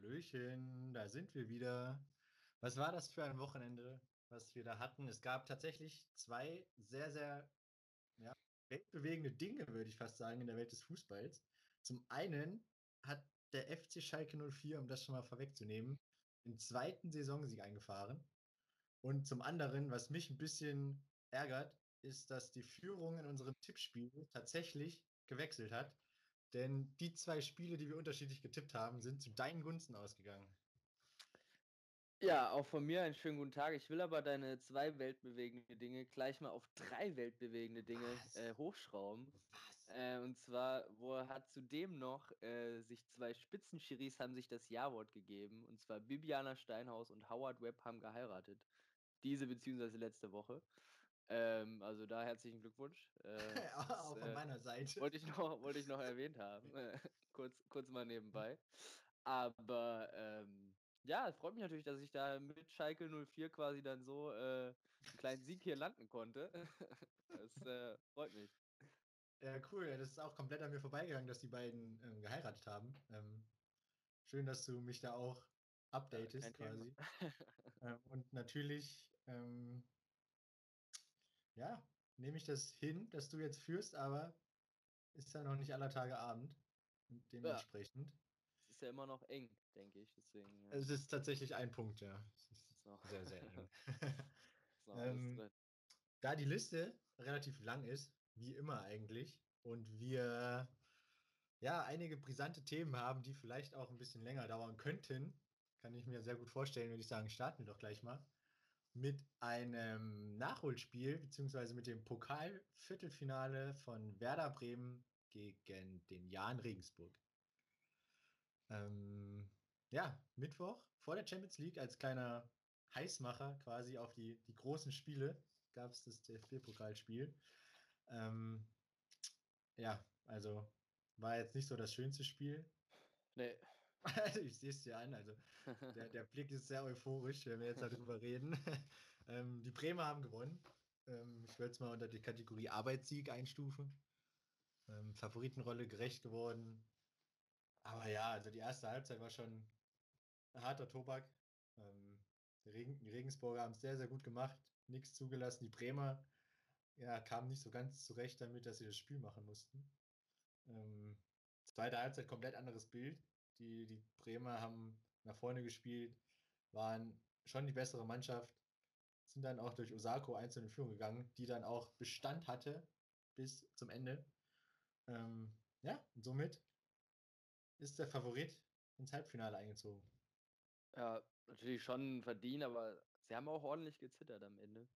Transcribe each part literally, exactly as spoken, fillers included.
Hallöchen, da sind wir wieder. Was war das für ein Wochenende, was wir da hatten? Es gab tatsächlich zwei sehr, sehr ja, weltbewegende Dinge, würde ich fast sagen, in der Welt des Fußballs. Zum einen hat der F C Schalke null vier, um das schon mal vorwegzunehmen, den zweiten Saisonsieg eingefahren. Und zum anderen, was mich ein bisschen ärgert, ist, dass die Führung in unserem Tippspiel tatsächlich gewechselt hat. Denn die zwei Spiele, die wir unterschiedlich getippt haben, sind zu deinen Gunsten ausgegangen. Ja, auch von mir einen schönen guten Tag. Ich will aber deine zwei weltbewegende Dinge gleich mal auf drei weltbewegende Dinge Was? äh, hochschrauben. Was? Äh, und zwar, wo hat zudem noch äh, sich zwei Spitzenschiris haben sich das Ja-Wort gegeben. Und zwar Bibiana Steinhaus und Howard Webb haben geheiratet. Diese beziehungsweise letzte Woche. Ähm, also da herzlichen Glückwunsch. Äh, das Auch von äh, meiner Seite. wollte ich noch, wollte ich noch erwähnt haben. kurz, kurz mal nebenbei. Aber ähm, ja, es freut mich natürlich, dass ich da mit Schalke null vier quasi dann so äh, einen kleinen Sieg hier landen konnte. Das äh, freut mich. Ja, cool. Ja, das ist auch komplett an mir vorbeigegangen, dass die beiden ähm, geheiratet haben. Ähm, schön, dass du mich da auch Ja, kein updatest Thema. quasi. Ähm, und natürlich, ähm, ja, nehme ich das hin, dass du jetzt führst, aber ist ja noch nicht aller Tage Abend. Und Ja, dementsprechend. es ist ja immer noch eng, denke ich. Deswegen ja, Es ist tatsächlich ein Punkt, ja. Es ist ist noch, sehr, sehr eng. ist noch alles ähm, drin. Da die Liste relativ lang ist, wie immer eigentlich, und wir ja einige brisante Themen haben, die vielleicht auch ein bisschen länger dauern könnten, kann ich mir sehr gut vorstellen, würde ich sagen, starten wir doch gleich mal mit einem Nachholspiel, beziehungsweise mit dem Pokal-Viertelfinale von Werder Bremen gegen den Jahn Regensburg. Ähm, ja, Mittwoch vor der Champions League als kleiner Heißmacher quasi auf die, die großen Spiele gab es das D F B-Pokalspiel. Ähm, ja, also war jetzt nicht so das schönste Spiel. Nee. Also ich sehe es dir an, also der, der Blick ist sehr euphorisch, wenn wir jetzt darüber reden. ähm, die Bremer haben gewonnen. Ähm, ich würde es mal unter die Kategorie Arbeitssieg einstufen. Ähm, Favoritenrolle gerecht geworden. Aber ja, also die erste Halbzeit war schon harter Tobak. Ähm, die, Regen, die Regensburger haben es sehr, sehr gut gemacht. Nichts zugelassen. Die Bremer ja, kamen nicht so ganz zurecht damit, dass sie das Spiel machen mussten. Ähm, Zweite Halbzeit komplett anderes Bild. Die, die Bremer haben nach vorne gespielt, waren schon die bessere Mannschaft, sind dann auch durch Osako einzeln in Führung gegangen, die dann auch Bestand hatte bis zum Ende. Ähm, ja, und somit ist der Favorit ins Halbfinale eingezogen. Ja, natürlich schon verdient, aber sie haben auch ordentlich gezittert am Ende.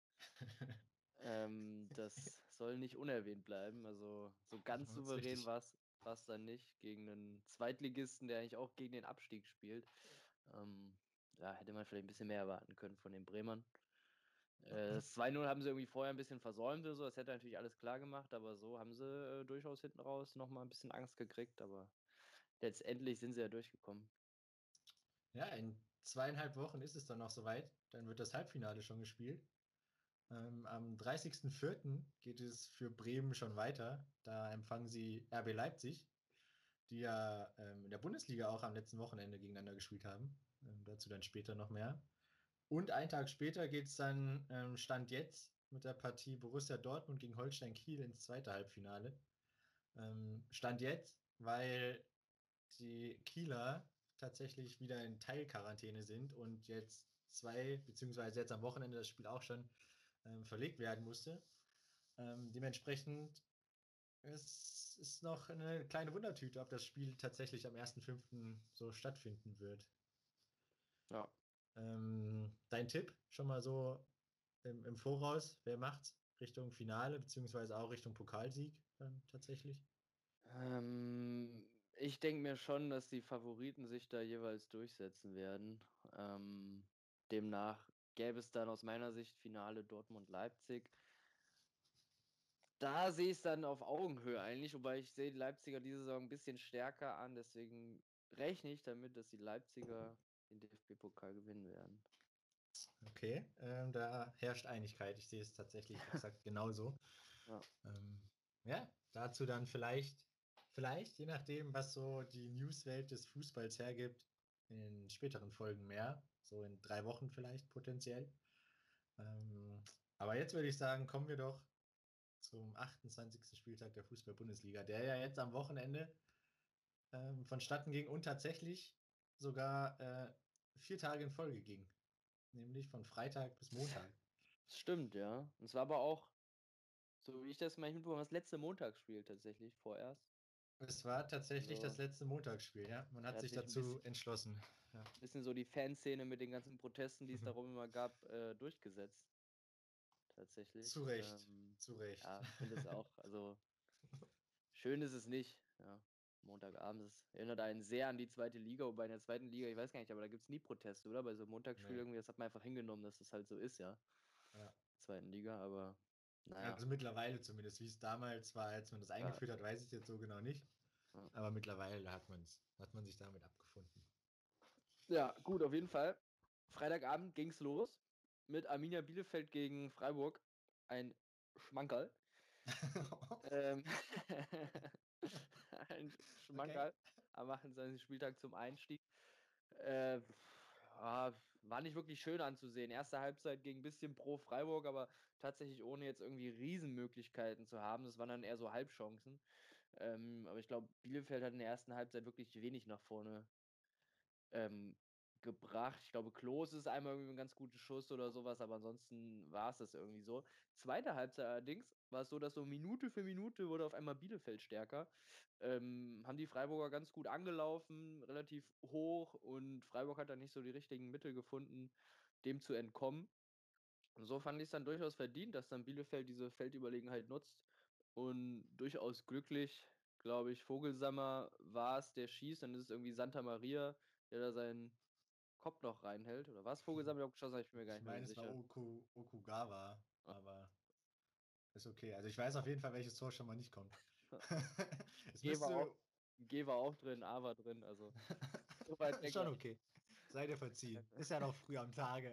Ähm, das soll nicht unerwähnt bleiben. Also so ganz Das ist souverän richtig. war es dann nicht gegen einen Zweitligisten, der eigentlich auch gegen den Abstieg spielt. Ähm, ja, hätte man vielleicht ein bisschen mehr erwarten können von den Bremern. Äh, das zwei null haben sie irgendwie vorher ein bisschen versäumt oder so. Das hätte natürlich alles klar gemacht, aber so haben sie äh, durchaus hinten raus nochmal ein bisschen Angst gekriegt. Aber letztendlich sind sie ja durchgekommen. Ja, in zweieinhalb Wochen ist es dann noch soweit. Dann wird das Halbfinale schon gespielt. Ähm, am dreißigsten vierten geht es für Bremen schon weiter. Da empfangen sie R B Leipzig, die ja ähm, in der Bundesliga auch am letzten Wochenende gegeneinander gespielt haben. Ähm, dazu dann später noch mehr. Und einen Tag später geht es dann, ähm, Stand jetzt, mit der Partie Borussia Dortmund gegen Holstein Kiel ins zweite Halbfinale. Ähm, Stand jetzt, weil die Kieler tatsächlich wieder in Teilquarantäne sind und jetzt zwei, beziehungsweise jetzt am Wochenende das Spiel auch schon ähm, verlegt werden musste. Ähm, dementsprechend es ist noch eine kleine Wundertüte, ob das Spiel tatsächlich am ersten fünften so stattfinden wird. Ja. Ähm, dein Tipp schon mal so im, im Voraus, wer macht's? Richtung Finale, beziehungsweise auch Richtung Pokalsieg dann tatsächlich? Ähm, ich denke mir schon, dass die Favoriten sich da jeweils durchsetzen werden. Ähm, demnach gäbe es dann aus meiner Sicht Finale Dortmund-Leipzig. Da sehe ich es dann auf Augenhöhe eigentlich, wobei ich sehe die Leipziger diese Saison ein bisschen stärker an. Deswegen rechne ich damit, dass die Leipziger den D F B-Pokal gewinnen werden. Okay, ähm, da herrscht Einigkeit. Ich sehe es tatsächlich exakt genauso. Ja. Ähm, ja, dazu dann vielleicht, vielleicht, je nachdem, was so die Newswelt des Fußballs hergibt, in späteren Folgen mehr, so in drei Wochen vielleicht potenziell. Ähm, aber jetzt würde ich sagen, kommen wir doch zum achtundzwanzigsten Spieltag der Fußball-Bundesliga, der ja jetzt am Wochenende ähm, vonstatten ging und tatsächlich sogar äh, vier Tage in Folge ging, nämlich von Freitag bis Montag. Das stimmt, ja. Und es war aber auch, so wie ich das mal mitbekommen habe, das letzte Montagsspiel tatsächlich vorerst. Es war tatsächlich Also, das letzte Montagsspiel, ja. Man da hat hat sich sich ein dazu bisschen, entschlossen. Ja. bisschen so die Fanszene mit den ganzen Protesten, die es darum immer gab, äh, durchgesetzt. Tatsächlich. Zu Recht, Ähm, zu Recht. ja, ich finde es auch. Also, schön ist es nicht. Ja, Montagabends. Erinnert einen sehr an die zweite Liga, wobei in der zweiten Liga, ich weiß gar nicht, aber da gibt es nie Proteste, oder? Bei so einem Montagsspiel Nee, irgendwie, das hat man einfach hingenommen, dass das halt so ist, ja. ja. Zweiten Liga, aber naja. Also mittlerweile zumindest, wie es damals war, als man das Ja, eingeführt hat, weiß ich jetzt so genau nicht. ja. Aber mittlerweile hat man's, hat man sich damit abgefunden. Ja, gut, auf jeden Fall. Freitagabend ging es los mit Arminia Bielefeld gegen Freiburg. Ein Schmankerl. Ähm, ein Okay. Schmankerl am achtundzwanzigsten Spieltag zum Einstieg. Äh, ja, war nicht wirklich schön anzusehen. Erste Halbzeit ging ein bisschen pro Freiburg, aber tatsächlich ohne jetzt irgendwie Riesenmöglichkeiten zu haben. Das waren dann eher so Halbchancen. Ähm, aber ich glaube, Bielefeld hat in der ersten Halbzeit wirklich wenig nach vorne ähm, gebracht. Ich glaube, Klose ist einmal irgendwie ein ganz guter Schuss oder sowas, aber ansonsten war es das irgendwie so. Zweite Halbzeit allerdings war es so, dass so Minute für Minute wurde auf einmal Bielefeld stärker. Ähm, haben die Freiburger ganz gut angelaufen, relativ hoch, und Freiburg hat dann nicht so die richtigen Mittel gefunden, dem zu entkommen. Und so fand ich es dann durchaus verdient, dass dann Bielefeld diese Feldüberlegenheit nutzt, und durchaus glücklich, glaube ich, Vogelsammer war es, der schießt, dann ist es irgendwie Santa Maria, der da seinen Kopf noch reinhält. Oder was Vogelsammer, der geschossen hat, ich bin mir gar Ich nicht mehr so meine, es war sicher. Oku, Okugawa, Ah. aber ist okay. Also ich weiß auf jeden Fall, welches Tor schon mal nicht kommt. Es G war auch, müsste G war auch drin, A war drin, also so weit weg schon war okay. Sei dir verziehen. Ist ja noch früh am Tage.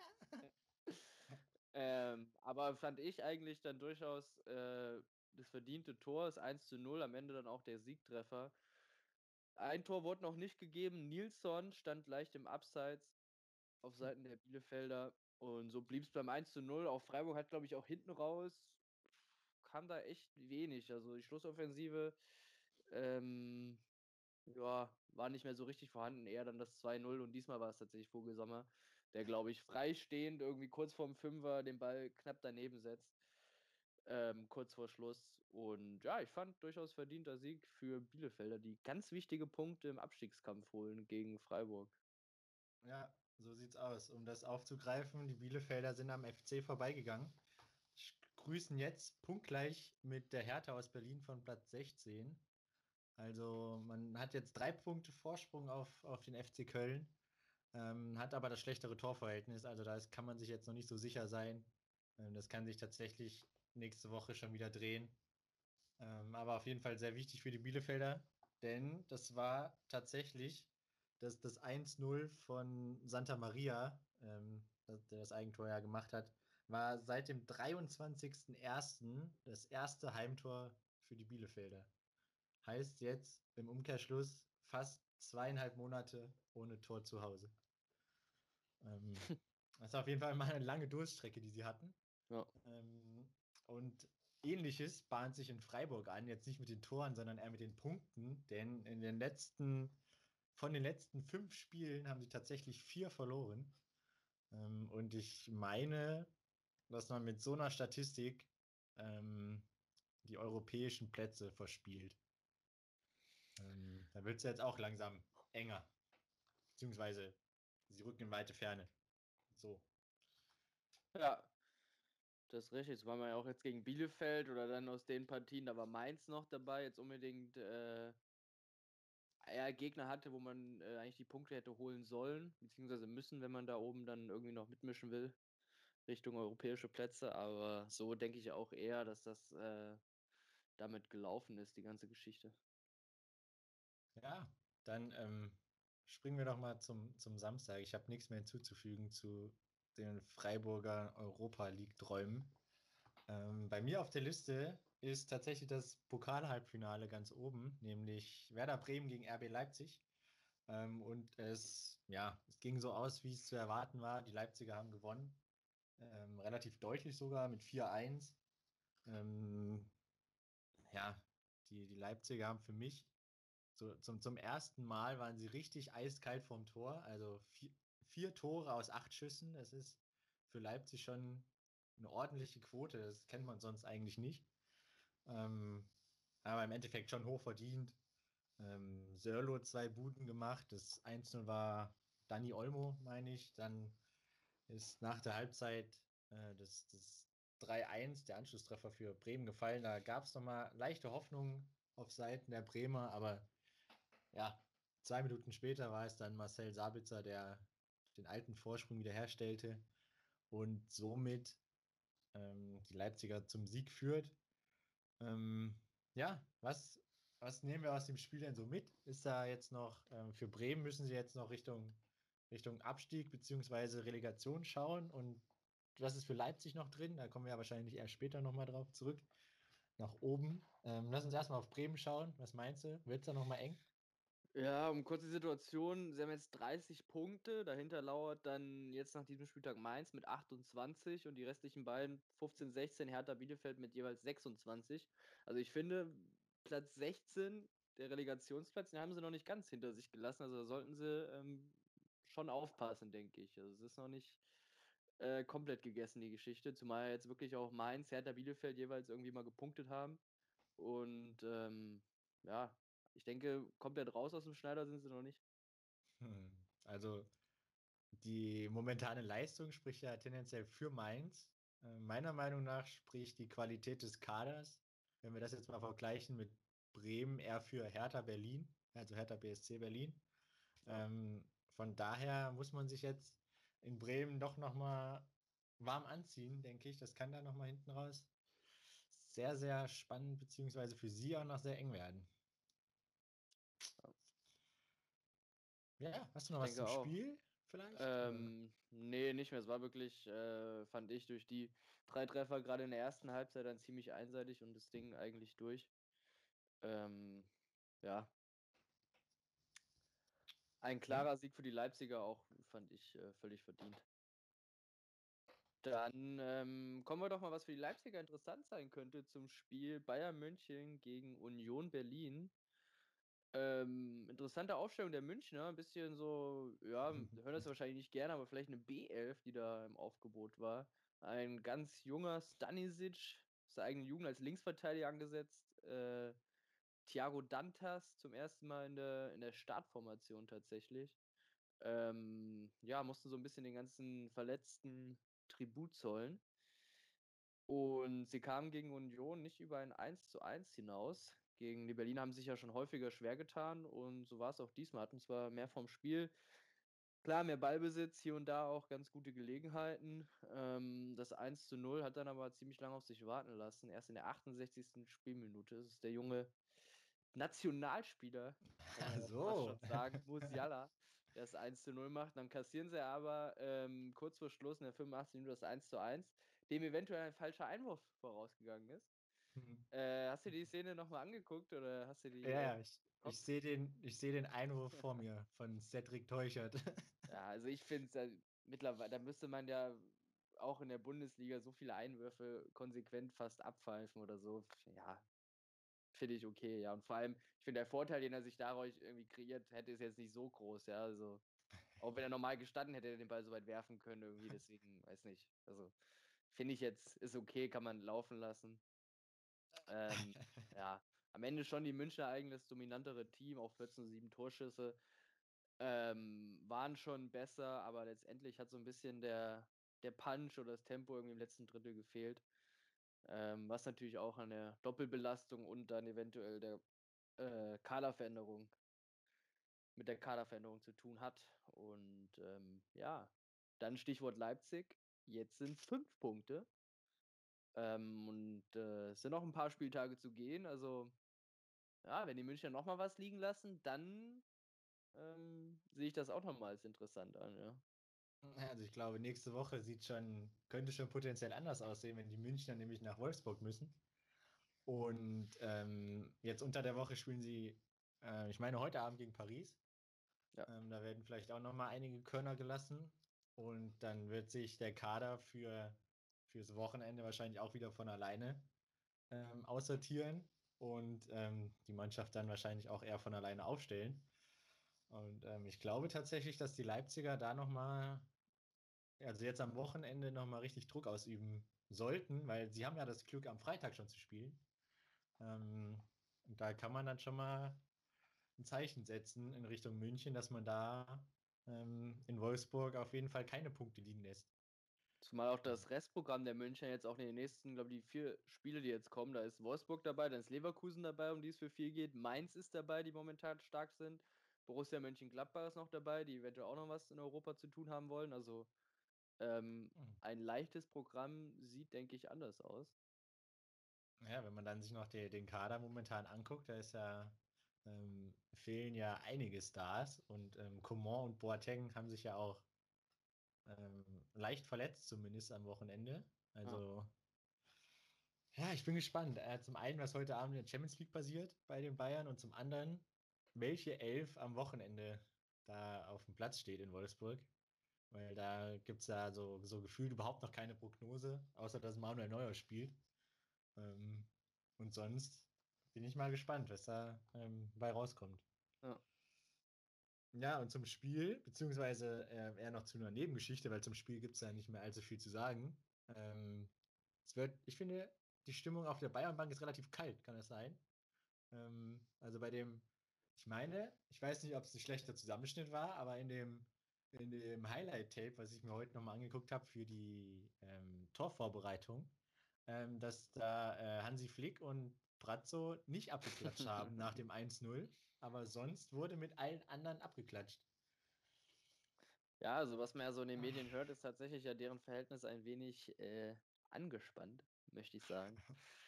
Ähm, aber fand ich eigentlich dann durchaus äh, das verdiente Tor, das eins zu null, am Ende dann auch der Siegtreffer. Ein Tor wurde noch nicht gegeben. Nilsson stand leicht im Abseits auf Seiten der Bielefelder. Und so blieb es beim eins zu null. Auch Freiburg hat, glaube ich, auch hinten raus, kam da echt wenig. Also die Schlussoffensive ähm, ja, war nicht mehr so richtig vorhanden. Eher dann das zwei null. Und diesmal war es tatsächlich Vogelsammer, der, glaube ich, freistehend irgendwie kurz vorm Fünfer den Ball knapp daneben setzt. Ähm, kurz vor Schluss. Und ja, ich fand durchaus verdienter Sieg für Bielefelder, die ganz wichtige Punkte im Abstiegskampf holen gegen Freiburg. Ja, so sieht's aus. Um das aufzugreifen, die Bielefelder sind am F C vorbeigegangen. Sch- Grüßen jetzt punktgleich mit der Hertha aus Berlin von Platz sechzehn. Also man hat jetzt drei Punkte Vorsprung auf, auf den F C Köln, ähm, hat aber das schlechtere Torverhältnis. Also da ist, kann man sich jetzt noch nicht so sicher sein. Ähm, das kann sich tatsächlich nächste Woche schon wieder drehen. Ähm, aber auf jeden Fall sehr wichtig für die Bielefelder, denn das war tatsächlich das, das eins null von Santa Maria, ähm, das, der das Eigentor ja gemacht hat, war seit dem dreiundzwanzigsten ersten das erste Heimtor für die Bielefelder. Heißt jetzt im Umkehrschluss fast zweieinhalb Monate ohne Tor zu Hause. Ähm, Das ist auf jeden Fall mal eine lange Durststrecke, die sie hatten. Ja. Ähm, und Ähnliches bahnt sich in Freiburg an, jetzt nicht mit den Toren, sondern eher mit den Punkten, denn in den letzten, von den letzten fünf Spielen haben sie tatsächlich vier verloren. Ähm, und ich meine, dass man mit so einer Statistik ähm, die europäischen Plätze verspielt. Ähm, da wird es jetzt auch langsam enger, beziehungsweise sie rücken in weite Ferne. So. Ja, das ist richtig. Das war man ja auch jetzt gegen Bielefeld oder dann aus den Partien, da war Mainz noch dabei, jetzt unbedingt äh, eher Gegner hatte, wo man äh, eigentlich die Punkte hätte holen sollen, beziehungsweise müssen, wenn man da oben dann irgendwie noch mitmischen will, Richtung europäische Plätze. Aber so denke ich auch eher, dass das äh, damit gelaufen ist, die ganze Geschichte. Ja, dann ähm, springen wir doch mal zum, zum Samstag. Ich habe nichts mehr hinzuzufügen zu den Freiburger Europa League-Träumen. Ähm, bei mir auf der Liste ist tatsächlich das Pokal-Halbfinale ganz oben, nämlich Werder Bremen gegen R B Leipzig. Ähm, und es, ja, es ging so aus, wie es zu erwarten war. Die Leipziger haben gewonnen. Ähm, relativ deutlich sogar mit vier eins. Ähm, ja, die, die Leipziger haben für mich so zum, zum ersten Mal waren sie richtig eiskalt vorm Tor. Also vier, vier Tore aus acht Schüssen. Das ist für Leipzig schon eine ordentliche Quote. Das kennt man sonst eigentlich nicht. Ähm, aber im Endeffekt schon hoch verdient. Ähm, Sörloth zwei Buden gemacht. Das eins null war Dani Olmo, meine ich. Dann ist nach der Halbzeit äh, das, das drei eins, der Anschlusstreffer für Bremen gefallen. Da gab es nochmal leichte Hoffnung auf Seiten der Bremer, aber ja, zwei Minuten später war es dann Marcel Sabitzer, der den alten Vorsprung wiederherstellte und somit ähm, die Leipziger zum Sieg führt. Ähm, ja, was, was nehmen wir aus dem Spiel denn so mit? Ist da jetzt noch, ähm, für Bremen müssen sie jetzt noch Richtung, Richtung Abstieg bzw. Relegation schauen und was ist für Leipzig noch drin? Da kommen wir ja wahrscheinlich erst später nochmal drauf zurück. Nach oben. Ähm, lass uns erstmal auf Bremen schauen. Was meinst du? Wird es da nochmal eng? Ja, um kurze Situation, sie haben jetzt dreißig Punkte, dahinter lauert dann jetzt nach diesem Spieltag Mainz mit achtundzwanzig und die restlichen beiden fünfzehn, sechzehn, Hertha Bielefeld mit jeweils sechsundzwanzig. Also ich finde, Platz sechzehn, der Relegationsplatz, den haben sie noch nicht ganz hinter sich gelassen, also da sollten sie ähm, schon aufpassen, denke ich. Also es ist noch nicht äh, komplett gegessen, die Geschichte, zumal jetzt wirklich auch Mainz, Hertha Bielefeld jeweils irgendwie mal gepunktet haben und ähm, ja, ich denke, komplett raus aus dem Schneider sind sie noch nicht. Hm. Also die momentane Leistung spricht ja tendenziell für Mainz. Äh, meiner Meinung nach spricht die Qualität des Kaders, wenn wir das jetzt mal vergleichen mit Bremen, eher für Hertha Berlin, also Hertha B S C Berlin. Ja. Ähm, von daher muss man sich jetzt in Bremen doch nochmal warm anziehen, denke ich. Das kann da nochmal hinten raus sehr, sehr spannend, beziehungsweise für sie auch noch sehr eng werden. Ja, Ja, hast du ich noch was denke zum auch. Spiel vielleicht? Oder? Ähm, nee, nicht mehr. Es war wirklich, äh, fand ich, durch die drei Treffer gerade in der ersten Halbzeit dann ziemlich einseitig und das Ding eigentlich durch. Ähm, ja, ein Ja. klarer Sieg für die Leipziger auch, fand ich äh, völlig verdient. Dann ähm, kommen wir doch mal, was für die Leipziger interessant sein könnte, zum Spiel Bayern München gegen Union Berlin. Ähm, interessante Aufstellung der Münchner, ein bisschen so, ja, hören das wahrscheinlich nicht gerne, aber vielleicht eine B elf, die da im Aufgebot war. Ein ganz junger Stanisic, aus der eigenen Jugend als Linksverteidiger angesetzt. Äh, Thiago Dantas zum ersten Mal in der, in der Startformation tatsächlich. Ähm, ja, mussten so ein bisschen den ganzen Verletzten Tribut zollen. Und sie kamen gegen Union nicht über ein eins zu eins hinaus. Gegen die Berliner haben sich ja schon häufiger schwer getan und so war es auch diesmal. Hatten zwar mehr vom Spiel, klar, mehr Ballbesitz, hier und da auch ganz gute Gelegenheiten. Ähm, das eins zu null hat dann aber ziemlich lange auf sich warten lassen. Erst in der achtundsechzigsten Spielminute. Das ist der junge Nationalspieler, kann man Ach ja fast so. schon sagen, Musiala, der das eins zu null macht. Dann kassieren sie aber ähm, kurz vor Schluss in der fünfundachtzigsten Minute das eins zu eins, dem eventuell ein falscher Einwurf vorausgegangen ist. Äh, hast du die Szene nochmal angeguckt oder hast du die Ja, äh, ja, im ich, Kopf? ich sehe den, ich seh den Einwurf vor mir von Cedric Teuchert. Ja, also ich finde es äh, mittlerweile, da müsste man ja auch in der Bundesliga so viele Einwürfe konsequent fast abpfeifen oder so. Ja, finde ich okay, ja. Und vor allem, ich finde, der Vorteil, den er sich dadurch irgendwie kreiert hätte, ist jetzt nicht so groß, ja. Also, auch wenn er normal gestanden hätte, hätte er den Ball so weit werfen können, irgendwie. Deswegen, weiß nicht. Also, finde ich jetzt, ist okay, kann man laufen lassen. Ähm, ja, am Ende schon die Münchner eigentlich das dominantere Team, auch vierzehn zu sieben Torschüsse. Ähm, waren schon besser, aber letztendlich hat so ein bisschen der, der Punch oder das Tempo irgendwie im letzten Drittel gefehlt. Ähm, was natürlich auch an der Doppelbelastung und dann eventuell der äh, Kaderveränderung, mit der Kaderveränderung zu tun hat. Und ähm, ja, dann Stichwort Leipzig. Jetzt sind es fünf Punkte. Ähm, und äh, es sind noch ein paar Spieltage zu gehen. Also, ja, wenn die Münchner nochmal was liegen lassen, dann ähm, sehe ich das auch nochmal als interessant an, ja. Also ich glaube, nächste Woche sieht schon, könnte schon potenziell anders aussehen, wenn die Münchner nämlich nach Wolfsburg müssen. Und ähm, jetzt unter der Woche spielen sie, äh, ich meine, heute Abend gegen Paris. Ja. Ähm, da werden vielleicht auch nochmal einige Körner gelassen. Und dann wird sich der Kader für fürs Wochenende wahrscheinlich auch wieder von alleine ähm, aussortieren und ähm, die Mannschaft dann wahrscheinlich auch eher von alleine aufstellen. Und ähm, ich glaube tatsächlich, dass die Leipziger da nochmal, also jetzt am Wochenende nochmal richtig Druck ausüben sollten, weil sie haben ja das Glück, am Freitag schon zu spielen. Ähm, und da kann man dann schon mal ein Zeichen setzen in Richtung München, dass man da ähm, in Wolfsburg auf jeden Fall keine Punkte liegen lässt. Zumal auch das Restprogramm der Münchner jetzt auch in den nächsten, glaube ich, die vier Spiele, die jetzt kommen, da ist Wolfsburg dabei, dann ist Leverkusen dabei, um die es für viel geht. Mainz ist dabei, die momentan stark sind. Borussia Mönchengladbach ist noch dabei, die eventuell auch noch was in Europa zu tun haben wollen. Also ähm, Hm. ein leichtes Programm sieht, denke ich, anders aus. Ja, wenn man dann sich noch die, den Kader momentan anguckt, da ist ja, ähm, fehlen ja einige Stars und ähm, Coman und Boateng haben sich ja auch ähm, leicht verletzt, zumindest am Wochenende. Ja. Also, ja, ich bin gespannt. Äh, zum einen, was heute Abend in der Champions League passiert bei den Bayern und zum anderen, welche Elf am Wochenende da auf dem Platz steht in Wolfsburg. Weil da gibt es ja so, so gefühlt überhaupt noch keine Prognose, außer dass Manuel Neuer spielt. Ähm, und sonst bin ich mal gespannt, was da ähm, bei rauskommt. Ja. Ja, und zum Spiel, beziehungsweise äh, eher noch zu einer Nebengeschichte, weil zum Spiel gibt es ja nicht mehr allzu viel zu sagen. Ähm, es wird, ich finde, die Stimmung auf der Bayernbank ist relativ kalt, kann das sein? Ähm, also bei dem, ich meine, ich weiß nicht, ob es ein schlechter Zusammenschnitt war, aber in dem, in dem Highlight-Tape, was ich mir heute nochmal angeguckt habe für die ähm, Torvorbereitung, ähm, dass da äh, Hansi Flick und Brazzo nicht abgeklatscht haben nach dem eins null, aber sonst wurde mit allen anderen abgeklatscht. Ja, also was man ja so in den Medien hört, ist tatsächlich ja deren Verhältnis ein wenig äh, angespannt, möchte ich sagen.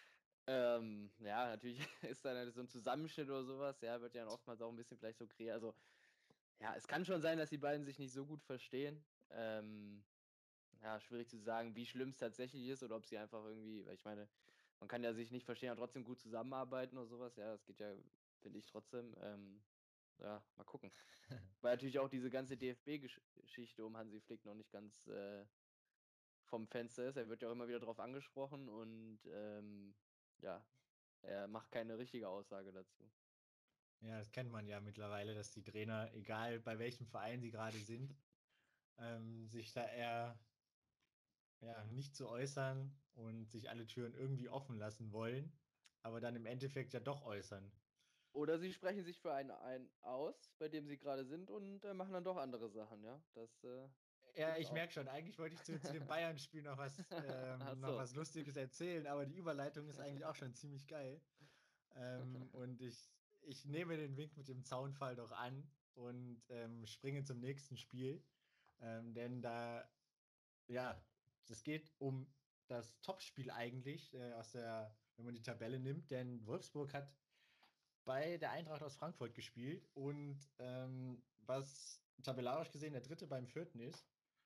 Ähm, ja, natürlich ist dann halt so ein Zusammenschnitt oder sowas, ja, wird ja dann oftmals auch ein bisschen vielleicht so kreiert. Also, ja, es kann schon sein, dass die beiden sich nicht so gut verstehen. Ähm, ja, schwierig zu sagen, wie schlimm es tatsächlich ist oder ob sie einfach irgendwie, weil ich meine, man kann ja sich nicht verstehen, aber trotzdem gut zusammenarbeiten oder sowas. Ja, das geht ja, finde ich trotzdem. Ähm, ja, mal gucken. Weil natürlich auch diese ganze D F B-Geschichte um Hansi Flick noch nicht ganz äh, vom Fenster ist. Er wird ja auch immer wieder drauf angesprochen und ähm, ja, er macht keine richtige Aussage dazu. Ja, das kennt man ja mittlerweile, dass die Trainer, egal bei welchem Verein sie gerade sind, ähm, sich da eher ja, nicht zu äußern und sich alle Türen irgendwie offen lassen wollen, aber dann im Endeffekt ja doch äußern. Oder sie sprechen sich für einen, einen aus, bei dem sie gerade sind und äh, machen dann doch andere Sachen, ja. Das äh, Ja, gibt's ich auch. merke schon, eigentlich wollte ich zu, zu dem Bayern-Spiel noch was, Ach ähm, noch so. was Lustiges erzählen, aber die Überleitung ist eigentlich auch schon ziemlich geil. Ähm, und ich, ich nehme den Wink mit dem Zaunfall doch an und ähm, springe zum nächsten Spiel. Ähm, denn da, ja, es geht um das Topspiel eigentlich, äh, aus der, wenn man die Tabelle nimmt, denn Wolfsburg hat bei der Eintracht aus Frankfurt gespielt und ähm, was tabellarisch gesehen der dritte beim vierten ist.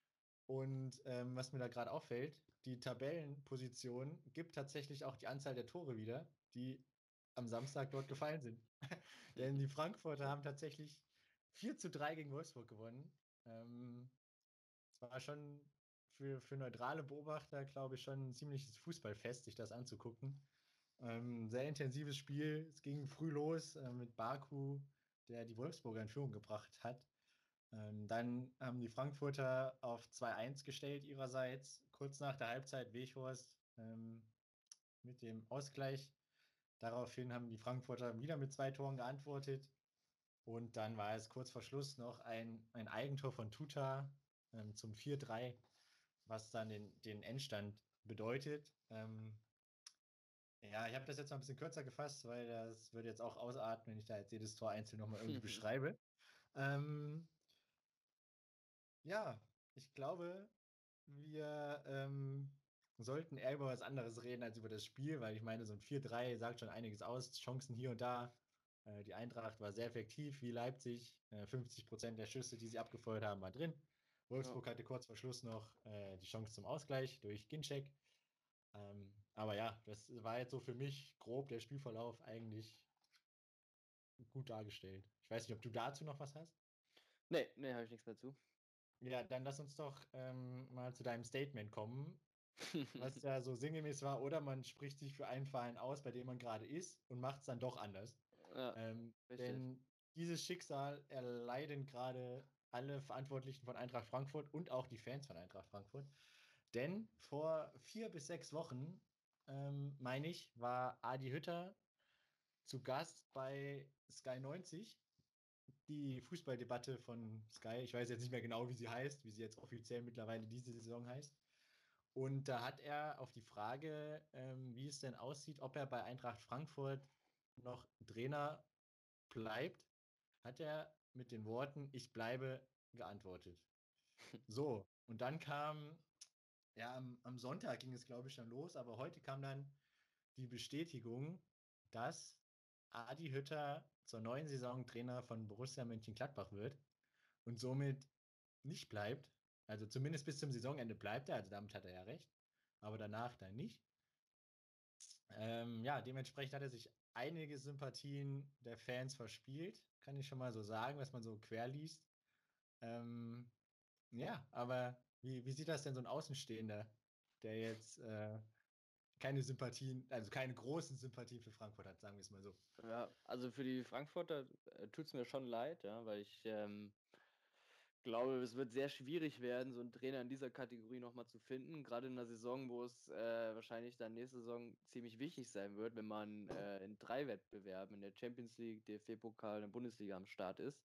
Und ähm, was mir da gerade auffällt, die Tabellenposition gibt tatsächlich auch die Anzahl der Tore wieder, die am Samstag dort gefallen sind. Denn die Frankfurter haben tatsächlich vier zu drei gegen Wolfsburg gewonnen. Ähm, Es war schon für, für neutrale Beobachter, glaube ich, schon ein ziemliches Fußballfest, sich das anzugucken. Ähm, sehr intensives Spiel. Es ging früh los äh, mit Baku, der die Wolfsburger in Führung gebracht hat. Ähm, dann haben die Frankfurter auf zwei eins gestellt ihrerseits. Kurz nach der Halbzeit Weghorst ähm, mit dem Ausgleich. Daraufhin haben die Frankfurter wieder mit zwei Toren geantwortet. Und dann war es kurz vor Schluss noch ein, ein Eigentor von Tuta ähm, zum vier drei, was dann den, den Endstand bedeutet. Ähm, ja, ich habe das jetzt noch ein bisschen kürzer gefasst, weil das würde jetzt auch ausarten, wenn ich da jetzt jedes Tor einzeln nochmal irgendwie beschreibe. Ähm, ja, ich glaube, wir ähm, sollten eher über was anderes reden als über das Spiel, weil ich meine, so ein vier drei sagt schon einiges aus. Chancen hier und da. Äh, die Eintracht war sehr effektiv, wie Leipzig. Äh, fünfzig Prozent der Schüsse, die sie abgefeuert haben, war drin. Ja. Wolfsburg hatte kurz vor Schluss noch äh, die Chance zum Ausgleich durch Ginczek. Ähm, aber ja, das war jetzt so für mich grob der Spielverlauf eigentlich gut dargestellt. Ich weiß nicht, ob du dazu noch was hast. Nee, nee, habe ich nichts mehr zu. Ja, dann lass uns doch ähm, mal zu deinem Statement kommen, was ja so sinngemäß war, oder man spricht sich für einen Verein aus, bei dem man gerade ist und macht es dann doch anders. Ja, Ähm, richtig. denn dieses Schicksal erleiden gerade alle Verantwortlichen von Eintracht Frankfurt und auch die Fans von Eintracht Frankfurt. Denn vor vier bis sechs Wochen, ähm, meine ich, war Adi Hütter zu Gast bei Sky neunzig, die Fußballdebatte von Sky. Ich weiß jetzt nicht mehr genau, wie sie heißt, wie sie jetzt offiziell mittlerweile diese Saison heißt. Und da hat er auf die Frage, ähm, wie es denn aussieht, ob er bei Eintracht Frankfurt noch Trainer bleibt, hat er mit den Worten „Ich bleibe" geantwortet. So, und dann kam, ja, am, am Sonntag ging es, glaube ich, schon los, aber heute kam dann die Bestätigung, dass Adi Hütter zur neuen Saison Trainer von Borussia Mönchengladbach wird und somit nicht bleibt. Also zumindest bis zum Saisonende bleibt er, also damit hat er ja recht, aber danach dann nicht. Ähm, ja, dementsprechend hat er sich einige Sympathien der Fans verspielt, kann ich schon mal so sagen, was man so quer liest. Ähm, ja, aber wie, wie sieht das denn so ein Außenstehender, der jetzt äh, keine Sympathien, also keine großen Sympathien für Frankfurt hat, sagen wir es mal so. Ja, also für die Frankfurter äh, tut es mir schon leid, ja, weil ich ähm, glaube, es wird sehr schwierig werden, so einen Trainer in dieser Kategorie nochmal zu finden. Gerade in einer Saison, wo es äh, wahrscheinlich dann nächste Saison ziemlich wichtig sein wird, wenn man äh, in drei Wettbewerben, in der Champions League, D F B-Pokal und der Bundesliga am Start ist.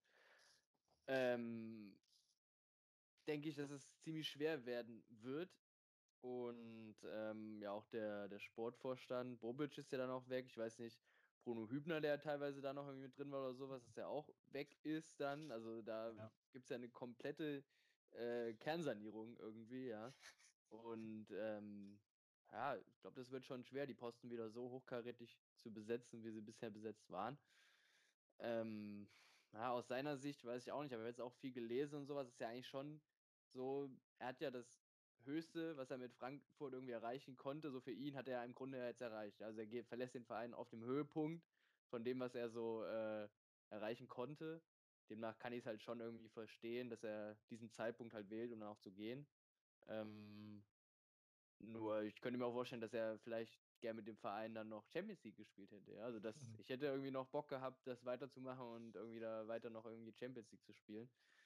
Ähm, denke ich, dass es ziemlich schwer werden wird. Und ähm, ja, auch der, der Sportvorstand, Bobic ist ja dann auch weg. Ich weiß nicht, Bruno Hübner, der teilweise da noch irgendwie mit drin war oder sowas, dass der auch weg ist dann. Also da Ja. gibt es ja eine komplette äh, Kernsanierung irgendwie, ja. Und ähm, ja, ich glaube, das wird schon schwer, die Posten wieder so hochkarätig zu besetzen, wie sie bisher besetzt waren. Ähm, ja, aus seiner Sicht weiß ich auch nicht, aber ich habe jetzt auch viel gelesen und sowas. Ist ja eigentlich schon so, er hat ja das Höchste, was er mit Frankfurt irgendwie erreichen konnte, so für ihn hat er im Grunde jetzt erreicht. Also er geht, verlässt den Verein auf dem Höhepunkt von dem, was er so äh, erreichen konnte. Demnach kann ich es halt schon irgendwie verstehen, dass er diesen Zeitpunkt halt wählt, um dann auch zu gehen. Ähm, nur ich könnte mir auch vorstellen, dass er vielleicht gern mit dem Verein dann noch Champions League gespielt hätte. Ja? Also das, ich hätte irgendwie noch Bock gehabt, das weiterzumachen und irgendwie da weiter noch irgendwie Champions League zu spielen.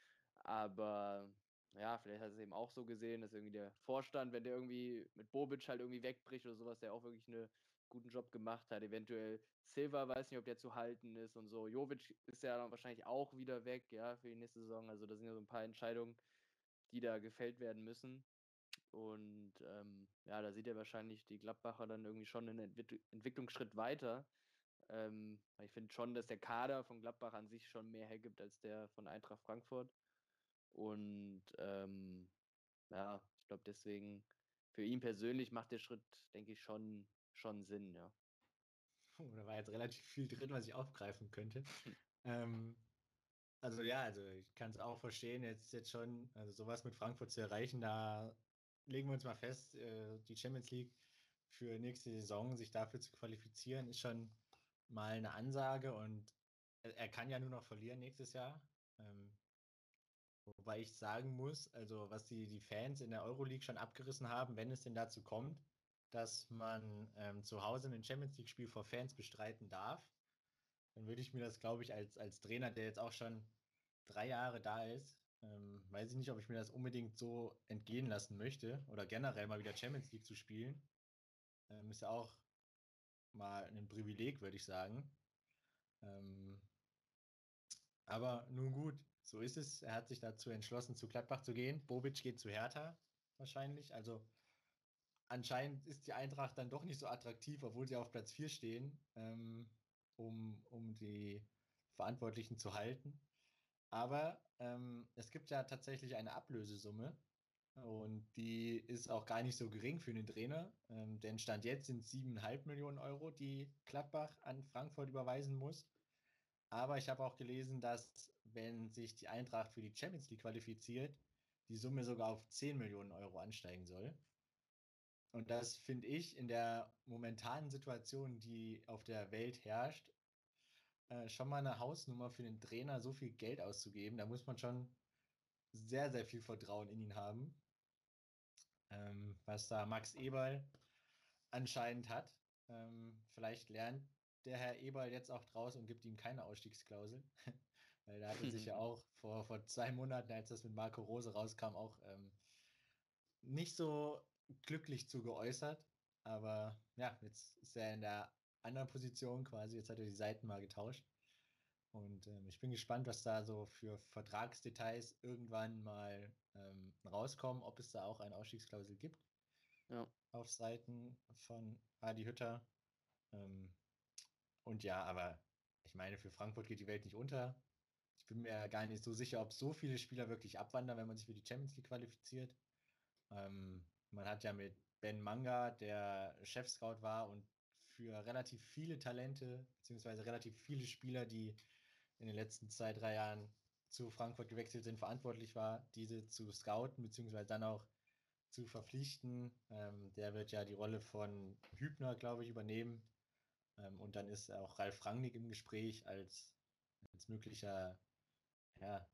Aber ja, vielleicht hat es eben auch so gesehen, dass irgendwie der Vorstand, wenn der irgendwie mit Bobic halt irgendwie wegbricht oder sowas, der auch wirklich einen guten Job gemacht hat. Eventuell Silva, weiß nicht, ob der zu halten ist und so. Jovic ist ja dann wahrscheinlich auch wieder weg, ja, für die nächste Saison. Also das sind ja so ein paar Entscheidungen, die da gefällt werden müssen. Und ähm, ja, da sieht er wahrscheinlich die Gladbacher dann irgendwie schon einen Entwick Entwicklungsschritt weiter. Ähm, ich finde schon, dass der Kader von Gladbach an sich schon mehr hergibt als der von Eintracht Frankfurt. Und ähm, ja, ich glaube deswegen, für ihn persönlich macht der Schritt, denke ich, schon, schon Sinn, ja. Puh, da war jetzt relativ viel drin, was ich aufgreifen könnte. Ähm, also ja, also ich kann es auch verstehen, jetzt jetzt schon, also sowas mit Frankfurt zu erreichen, da legen wir uns mal fest, äh, die Champions League für nächste Saison, sich dafür zu qualifizieren, ist schon mal eine Ansage und er, er kann ja nur noch verlieren nächstes Jahr. Ähm, wobei ich sagen muss, also was die, die Fans in der Euroleague schon abgerissen haben, wenn es denn dazu kommt, dass man ähm, zu Hause ein Champions League-Spiel vor Fans bestreiten darf, dann würde ich mir das, glaube ich, als, als Trainer, der jetzt auch schon drei Jahre da ist, ähm, weiß ich nicht, ob ich mir das unbedingt so entgehen lassen möchte oder generell mal wieder Champions League zu spielen. Ähm, ist ja auch mal ein Privileg, würde ich sagen. Ähm, aber nun gut, so ist es. Er hat sich dazu entschlossen, zu Gladbach zu gehen. Bobic geht zu Hertha wahrscheinlich. Also anscheinend ist die Eintracht dann doch nicht so attraktiv, obwohl sie auf Platz vier stehen, ähm, um, um die Verantwortlichen zu halten. Aber ähm, es gibt ja tatsächlich eine Ablösesumme und die ist auch gar nicht so gering für den Trainer. Ähm, denn Stand jetzt sind siebeneinhalb Millionen Euro, die Gladbach an Frankfurt überweisen muss. Aber ich habe auch gelesen, dass, wenn sich die Eintracht für die Champions League qualifiziert, die Summe sogar auf zehn Millionen Euro ansteigen soll. Und das finde ich in der momentanen Situation, die auf der Welt herrscht, äh, schon mal eine Hausnummer für den Trainer, so viel Geld auszugeben. Da muss man schon sehr, sehr viel Vertrauen in ihn haben, ähm, was da Max Eberl anscheinend hat. Ähm, vielleicht lernt der Herr Eberl jetzt auch draus und gibt ihm keine Ausstiegsklausel. Weil da hat er sich ja auch vor, vor zwei Monaten, als das mit Marco Rose rauskam, auch ähm, nicht so glücklich zu geäußert. Aber ja, jetzt ist er in der anderen Position quasi. Jetzt hat er die Seiten mal getauscht. Und ähm, ich bin gespannt, was da so für Vertragsdetails irgendwann mal ähm, rauskommen, ob es da auch eine Ausstiegsklausel gibt Ja. auf Seiten von Adi Hütter. Ähm, und ja, aber ich meine, für Frankfurt geht die Welt nicht unter. Ich bin mir gar nicht so sicher, ob so viele Spieler wirklich abwandern, wenn man sich für die Champions League qualifiziert. Ähm, man hat ja mit Ben Manga, der Chefscout war und für relativ viele Talente, beziehungsweise relativ viele Spieler, die in den letzten zwei, drei Jahren zu Frankfurt gewechselt sind, verantwortlich war, diese zu scouten, beziehungsweise dann auch zu verpflichten. Ähm, der wird ja die Rolle von Hübner, glaube ich, übernehmen. Ähm, und dann ist auch Ralf Rangnick im Gespräch als, als möglicher ja,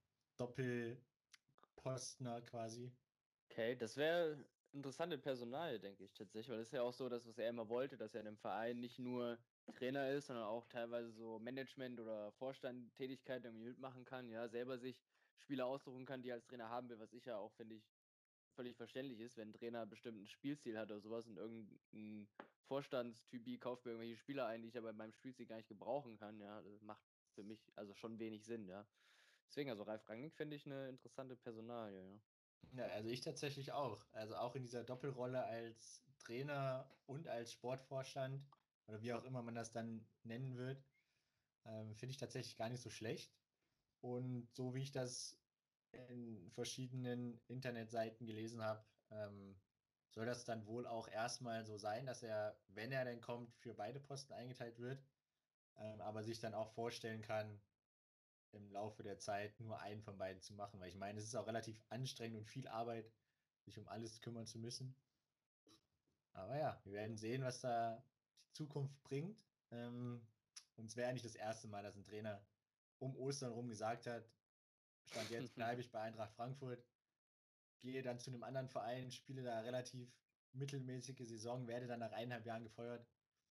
Doppelpostner quasi. Okay, das wäre interessante Personalie, denke ich tatsächlich, weil es ist ja auch so, dass was er immer wollte, dass er in einem Verein nicht nur Trainer ist, sondern auch teilweise so Management- oder Vorstandtätigkeit irgendwie mitmachen kann, ja, selber sich Spieler aussuchen kann, die er als Trainer haben will, was ich ja auch, finde ich, völlig verständlich ist, wenn ein Trainer bestimmt einen Spielstil hat oder sowas und irgendein Vorstandstypi kauft mir irgendwelche Spieler ein, die ich aber in meinem Spielstil gar nicht gebrauchen kann, ja, das macht für mich also schon wenig Sinn, ja. Deswegen, also Ralf Rangnick finde ich eine interessante Personalie, ja. Ja, also ich tatsächlich auch. Also auch in dieser Doppelrolle als Trainer und als Sportvorstand oder wie auch immer man das dann nennen wird, ähm, finde ich tatsächlich gar nicht so schlecht. Und so wie ich das in verschiedenen Internetseiten gelesen habe, ähm, soll das dann wohl auch erstmal so sein, dass er, wenn er denn kommt, für beide Posten eingeteilt wird, ähm, aber sich dann auch vorstellen kann, im Laufe der Zeit nur einen von beiden zu machen. Weil ich meine, es ist auch relativ anstrengend und viel Arbeit, sich um alles kümmern zu müssen. Aber ja, wir werden sehen, was da die Zukunft bringt. Ähm, und es wäre eigentlich das erste Mal, dass ein Trainer um Ostern rum gesagt hat, Stand jetzt bleibe ich bei Eintracht Frankfurt, gehe dann zu einem anderen Verein, spiele da relativ mittelmäßige Saison, werde dann nach eineinhalb Jahren gefeuert.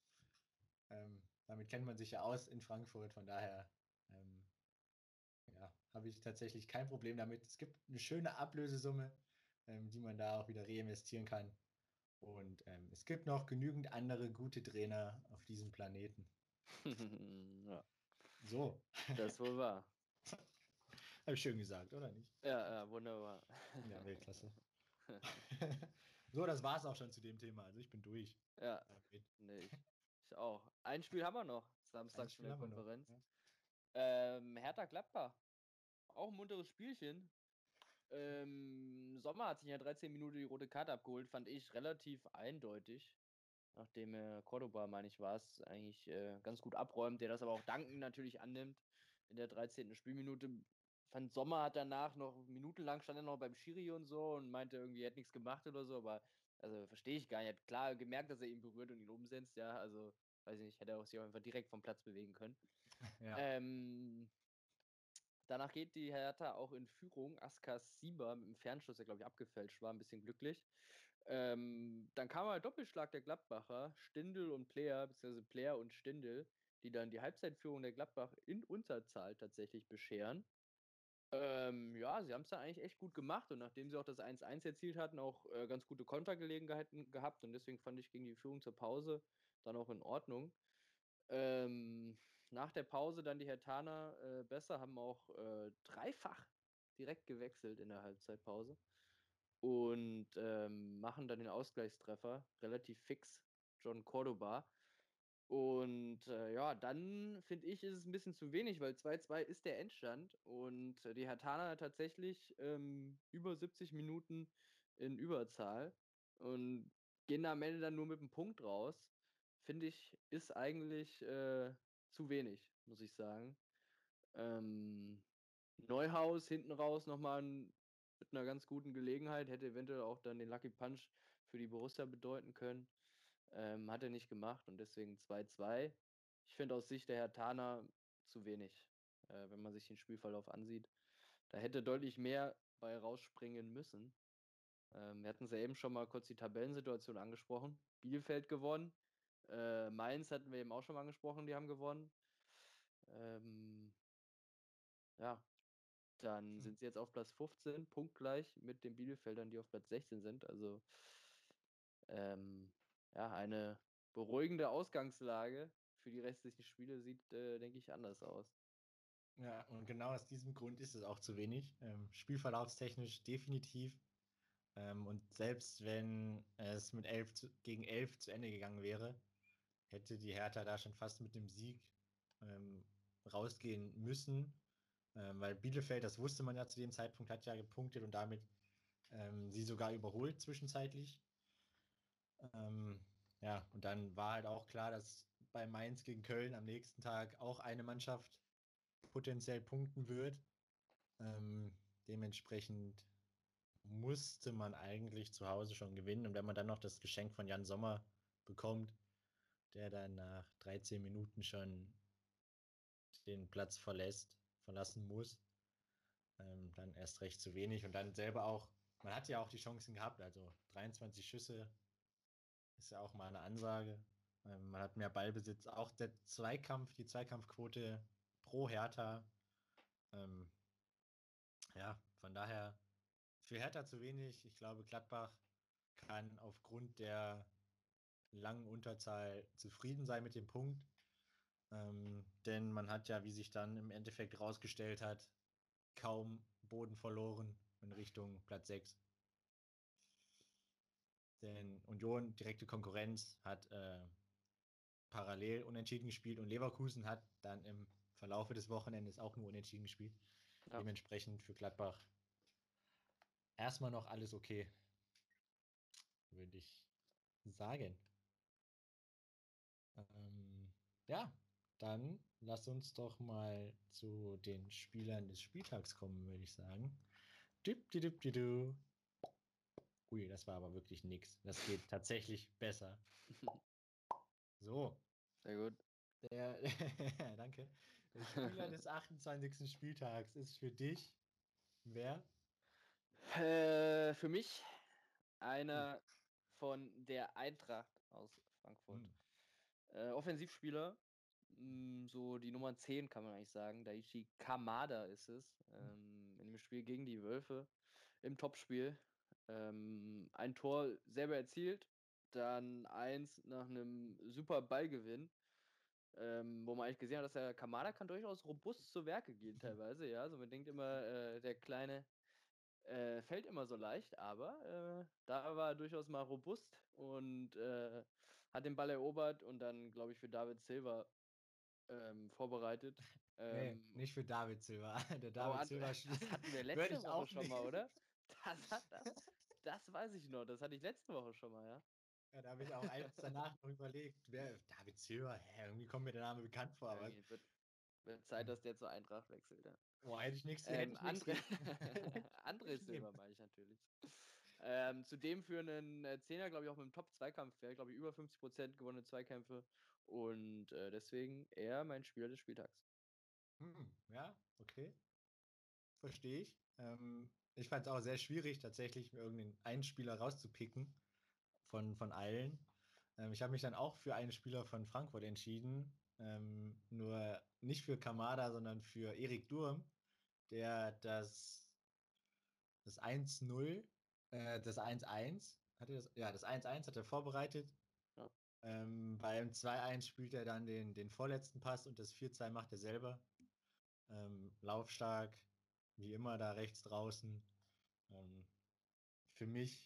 Ähm, damit kennt man sich ja aus in Frankfurt, von daher ähm, ja, habe ich tatsächlich kein Problem damit. Es gibt eine schöne Ablösesumme, ähm, die man da auch wieder reinvestieren kann. Und ähm, es gibt noch genügend andere gute Trainer auf diesem Planeten. Ja, So, das wohl wahr. habe ich schön gesagt, oder nicht? Ja, ja, wunderbar. Ja, Weltklasse. So, das war es auch schon zu dem Thema. Also ich bin durch Ja, damit. ne, ich, ich auch. Ein Spiel haben wir noch, Ein samstags in Spiel der haben wir noch. Konferenz. Ja. Ähm, Hertha Gladbach. Auch ein munteres Spielchen. Ähm, Sommer hat sich in der dreizehn Minute die rote Karte abgeholt, fand ich relativ eindeutig. Nachdem er Cordoba, meine ich, war es, eigentlich äh, ganz gut abräumt, der das aber auch dankend natürlich annimmt. In der dreizehnten Spielminute fand Sommer hat danach noch minutenlang stand er noch beim Schiri und so und meinte irgendwie, er hätte nichts gemacht oder so, aber also verstehe ich gar nicht. Er hat klar gemerkt, dass er ihn berührt und ihn umsetzt, ja, also weiß ich nicht, hätte er auch sich auch einfach direkt vom Platz bewegen können. Ja. Ähm, Danach geht die Hertha auch in Führung. Askas Sieber mit dem Fernschuss, der glaube ich abgefälscht war, ein bisschen glücklich. Ähm, dann kam ein Doppelschlag der Gladbacher, Stindl und Player, beziehungsweise Player und Stindl, die dann die Halbzeitführung der Gladbach in Unterzahl tatsächlich bescheren. Ähm, ja, sie haben es dann eigentlich echt gut gemacht und nachdem sie auch das eins eins erzielt hatten, auch äh, ganz gute Kontergelegenheiten gehabt und deswegen fand ich gegen die Führung zur Pause dann auch in Ordnung. Ähm, Nach der Pause dann die Hertaner äh, besser, haben auch äh, dreifach direkt gewechselt in der Halbzeitpause und ähm, machen dann den Ausgleichstreffer relativ fix, John Cordoba. Und äh, ja, dann finde ich, ist es ein bisschen zu wenig, weil zwei zwei ist der Endstand und äh, die Hertaner tatsächlich ähm, über siebzig Minuten in Überzahl und gehen da am Ende dann nur mit einem Punkt raus. Finde ich, ist eigentlich äh, zu wenig, muss ich sagen. Ähm, Neuhaus hinten raus nochmal mit einer ganz guten Gelegenheit, hätte eventuell auch dann den Lucky Punch für die Borussia bedeuten können. Ähm, hat er nicht gemacht und deswegen zwei zwei. Ich finde aus Sicht der Hertaner zu wenig, äh, wenn man sich den Spielverlauf ansieht. Da hätte deutlich mehr bei rausspringen müssen. Ähm, wir hatten es ja eben schon mal kurz die Tabellensituation angesprochen. Bielefeld gewonnen. Äh, Mainz hatten wir eben auch schon mal angesprochen, die haben gewonnen. Ähm, ja, dann Hm. sind sie jetzt auf Platz fünfzehn, punktgleich mit den Bielefeldern, die auf Platz sechzehn sind. Also ähm, ja, eine beruhigende Ausgangslage für die restlichen Spiele sieht, äh, denke ich, anders aus. Ja, und genau aus diesem Grund ist es auch zu wenig. Ähm, spielverlaufstechnisch definitiv. Ähm, und selbst wenn es mit elf zu, gegen elf zu Ende gegangen wäre, hätte die Hertha da schon fast mit dem Sieg ähm, rausgehen müssen. Ähm, weil Bielefeld, das wusste man ja zu dem Zeitpunkt, hat ja gepunktet und damit ähm, sie sogar überholt zwischenzeitlich. Ähm, ja, und dann war halt auch klar, dass bei Mainz gegen Köln am nächsten Tag auch eine Mannschaft potenziell punkten wird. Ähm, dementsprechend musste man eigentlich zu Hause schon gewinnen. Und wenn man dann noch das Geschenk von Jan Sommer bekommt, der dann nach dreizehn Minuten schon den Platz verlässt, verlassen muss, ähm, dann erst recht zu wenig. Und dann selber auch, man hat ja auch die Chancen gehabt, also dreiundzwanzig Schüsse ist ja auch mal eine Ansage. Ähm, man hat mehr Ballbesitz, auch der Zweikampf, die Zweikampfquote pro Hertha. Ähm, ja, von daher für Hertha zu wenig. Ich glaube, Gladbach kann aufgrund der langen Unterzahl zufrieden sein mit dem Punkt. Ähm, denn man hat ja, wie sich dann im Endeffekt herausgestellt hat, kaum Boden verloren in Richtung Platz sechs. Denn Union, direkte Konkurrenz, hat äh, parallel unentschieden gespielt und Leverkusen hat dann im Verlaufe des Wochenendes auch nur unentschieden gespielt. Ja. Dementsprechend für Gladbach erstmal noch alles okay, würde ich sagen. Ähm, ja, dann lass uns doch mal zu den Spielern des Spieltags kommen, würde ich sagen. Dip, dip, dip, dip. Ui, das war aber wirklich nix. Das geht tatsächlich besser. So, Sehr gut. der, danke. Der Spieler des achtundzwanzigsten Spieltags ist für dich wer? Äh, für mich Uh, einer von der Eintracht aus Frankfurt. hm, Äh, Offensivspieler, mh, so die Nummer zehn kann man eigentlich sagen. Daichi Kamada ist es. hm. Ähm, in dem Spiel gegen die Wölfe im Topspiel. Ähm, ein Tor selber erzielt, dann eins nach einem super Ballgewinn. Ähm, wo man eigentlich gesehen hat, dass der Kamada kann durchaus robust zu Werke gehen teilweise, ja. Also man denkt immer, äh, der Kleine äh, fällt immer so leicht, aber äh, da war er durchaus mal robust und äh, hat den Ball erobert und dann, glaube ich, für David Silva ähm, vorbereitet. Nee, Ähm, nicht für David Silva. Der oh, David and- Silva das hatten wir würde letzte ich Woche auch schon nicht. mal, oder? Das hat das, das weiß ich noch. Das hatte ich letzte Woche schon mal, ja. Ja, da habe ich auch eins danach noch überlegt, wer David Silva, hä, irgendwie kommt mir der Name bekannt vor, aber Irgendwie wird, wird Zeit, dass der zur Eintracht wechselt, ja. boah, hätte ich nichts, hätte Ähm, ich nichts André, gegen. André Nichts gegen. Silva meine ich natürlich. Ähm, zudem für einen äh, Zehner, glaube ich, auch mit dem Top-Zweikampf, wäre, glaube ich, über fünfzig Prozent gewonnene Zweikämpfe. Und äh, deswegen eher mein Spieler des Spieltags. Hm, ja, okay, verstehe ich. Ähm, ich fand es auch sehr schwierig, tatsächlich mir irgendeinen einen Spieler rauszupicken von, von allen. Ähm, ich habe mich dann auch für einen Spieler von Frankfurt entschieden. Ähm, nur nicht für Kamada, sondern für Erik Durm, der das, das eins null, äh, das eins eins, hat er das, ja, das eins eins hat er vorbereitet. Ja. Ähm, beim zwei eins spielt er dann den, den vorletzten Pass und das vier zwei macht er selber. Ähm, laufstark, wie immer da rechts draußen. Ähm, für mich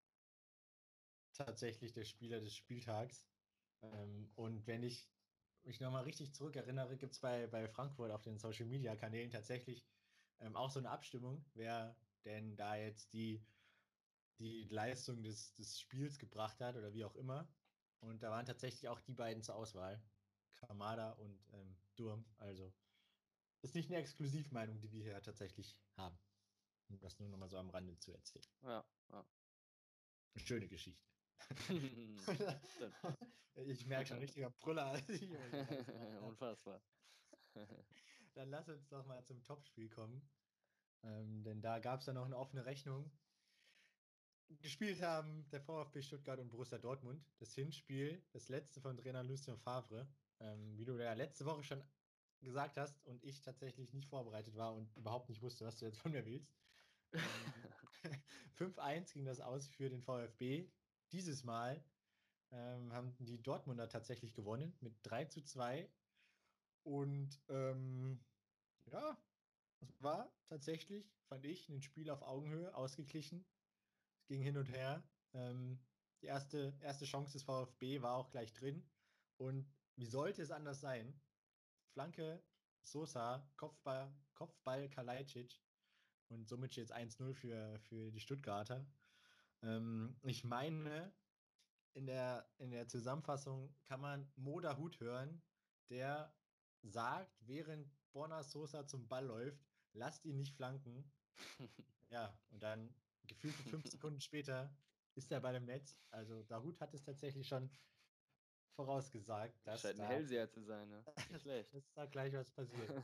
tatsächlich der Spieler des Spieltags. Ähm, und wenn ich mich nochmal richtig zurückerinnere, gibt es bei, bei Frankfurt auf den Social Media Kanälen tatsächlich ähm, auch so eine Abstimmung, wer denn da jetzt die, die Leistung des, des Spiels gebracht hat oder wie auch immer. Und da waren tatsächlich auch die beiden zur Auswahl. Kamada und ähm, Durm. Also ist nicht eine Exklusivmeinung, die wir hier tatsächlich haben. Um das nur nochmal so am Rande zu erzählen. Ja, ja. Eine schöne Geschichte. Stimmt. Ich merke schon, richtiger Brüller. Unfassbar. Dann lass uns doch mal zum Topspiel kommen. Ähm, denn da gab es ja noch eine offene Rechnung. Gespielt haben der VfB Stuttgart und Borussia Dortmund. Das Hinspiel, das letzte von Trainer Lucien Favre. Ähm, wie du ja letzte Woche schon gesagt hast und ich tatsächlich nicht vorbereitet war und überhaupt nicht wusste, was du jetzt von mir willst. Ähm, fünf eins ging das aus für den VfB. Dieses Mal ähm, haben die Dortmunder tatsächlich gewonnen mit drei zu zwei. Und ähm, ja, es war tatsächlich, fand ich, ein Spiel auf Augenhöhe, ausgeglichen. Es ging hin und her. Ähm, die erste, erste Chance des VfB war auch gleich drin. Und wie sollte es anders sein? Flanke Sosa, Kopfball, Kopfball Kalajdzic. Und somit steht es eins null für, für die Stuttgarter. Ähm, ich meine, in der, in der Zusammenfassung kann man Moda Hut hören, der sagt, während Borna Sosa zum Ball läuft, lasst ihn nicht flanken. Ja, und dann gefühlte fünf Sekunden später ist er bei dem Netz. Also Dahut hat es tatsächlich schon vorausgesagt, dass Scheint ein da, Hellseher zu sein, ne? Nicht schlecht. dass da gleich was passiert.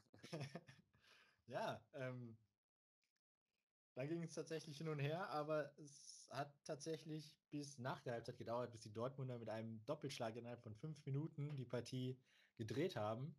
Ja, ähm, da ging es tatsächlich hin und her, aber es hat tatsächlich bis nach der Halbzeit gedauert, bis die Dortmunder mit einem Doppelschlag innerhalb von fünf Minuten die Partie gedreht haben.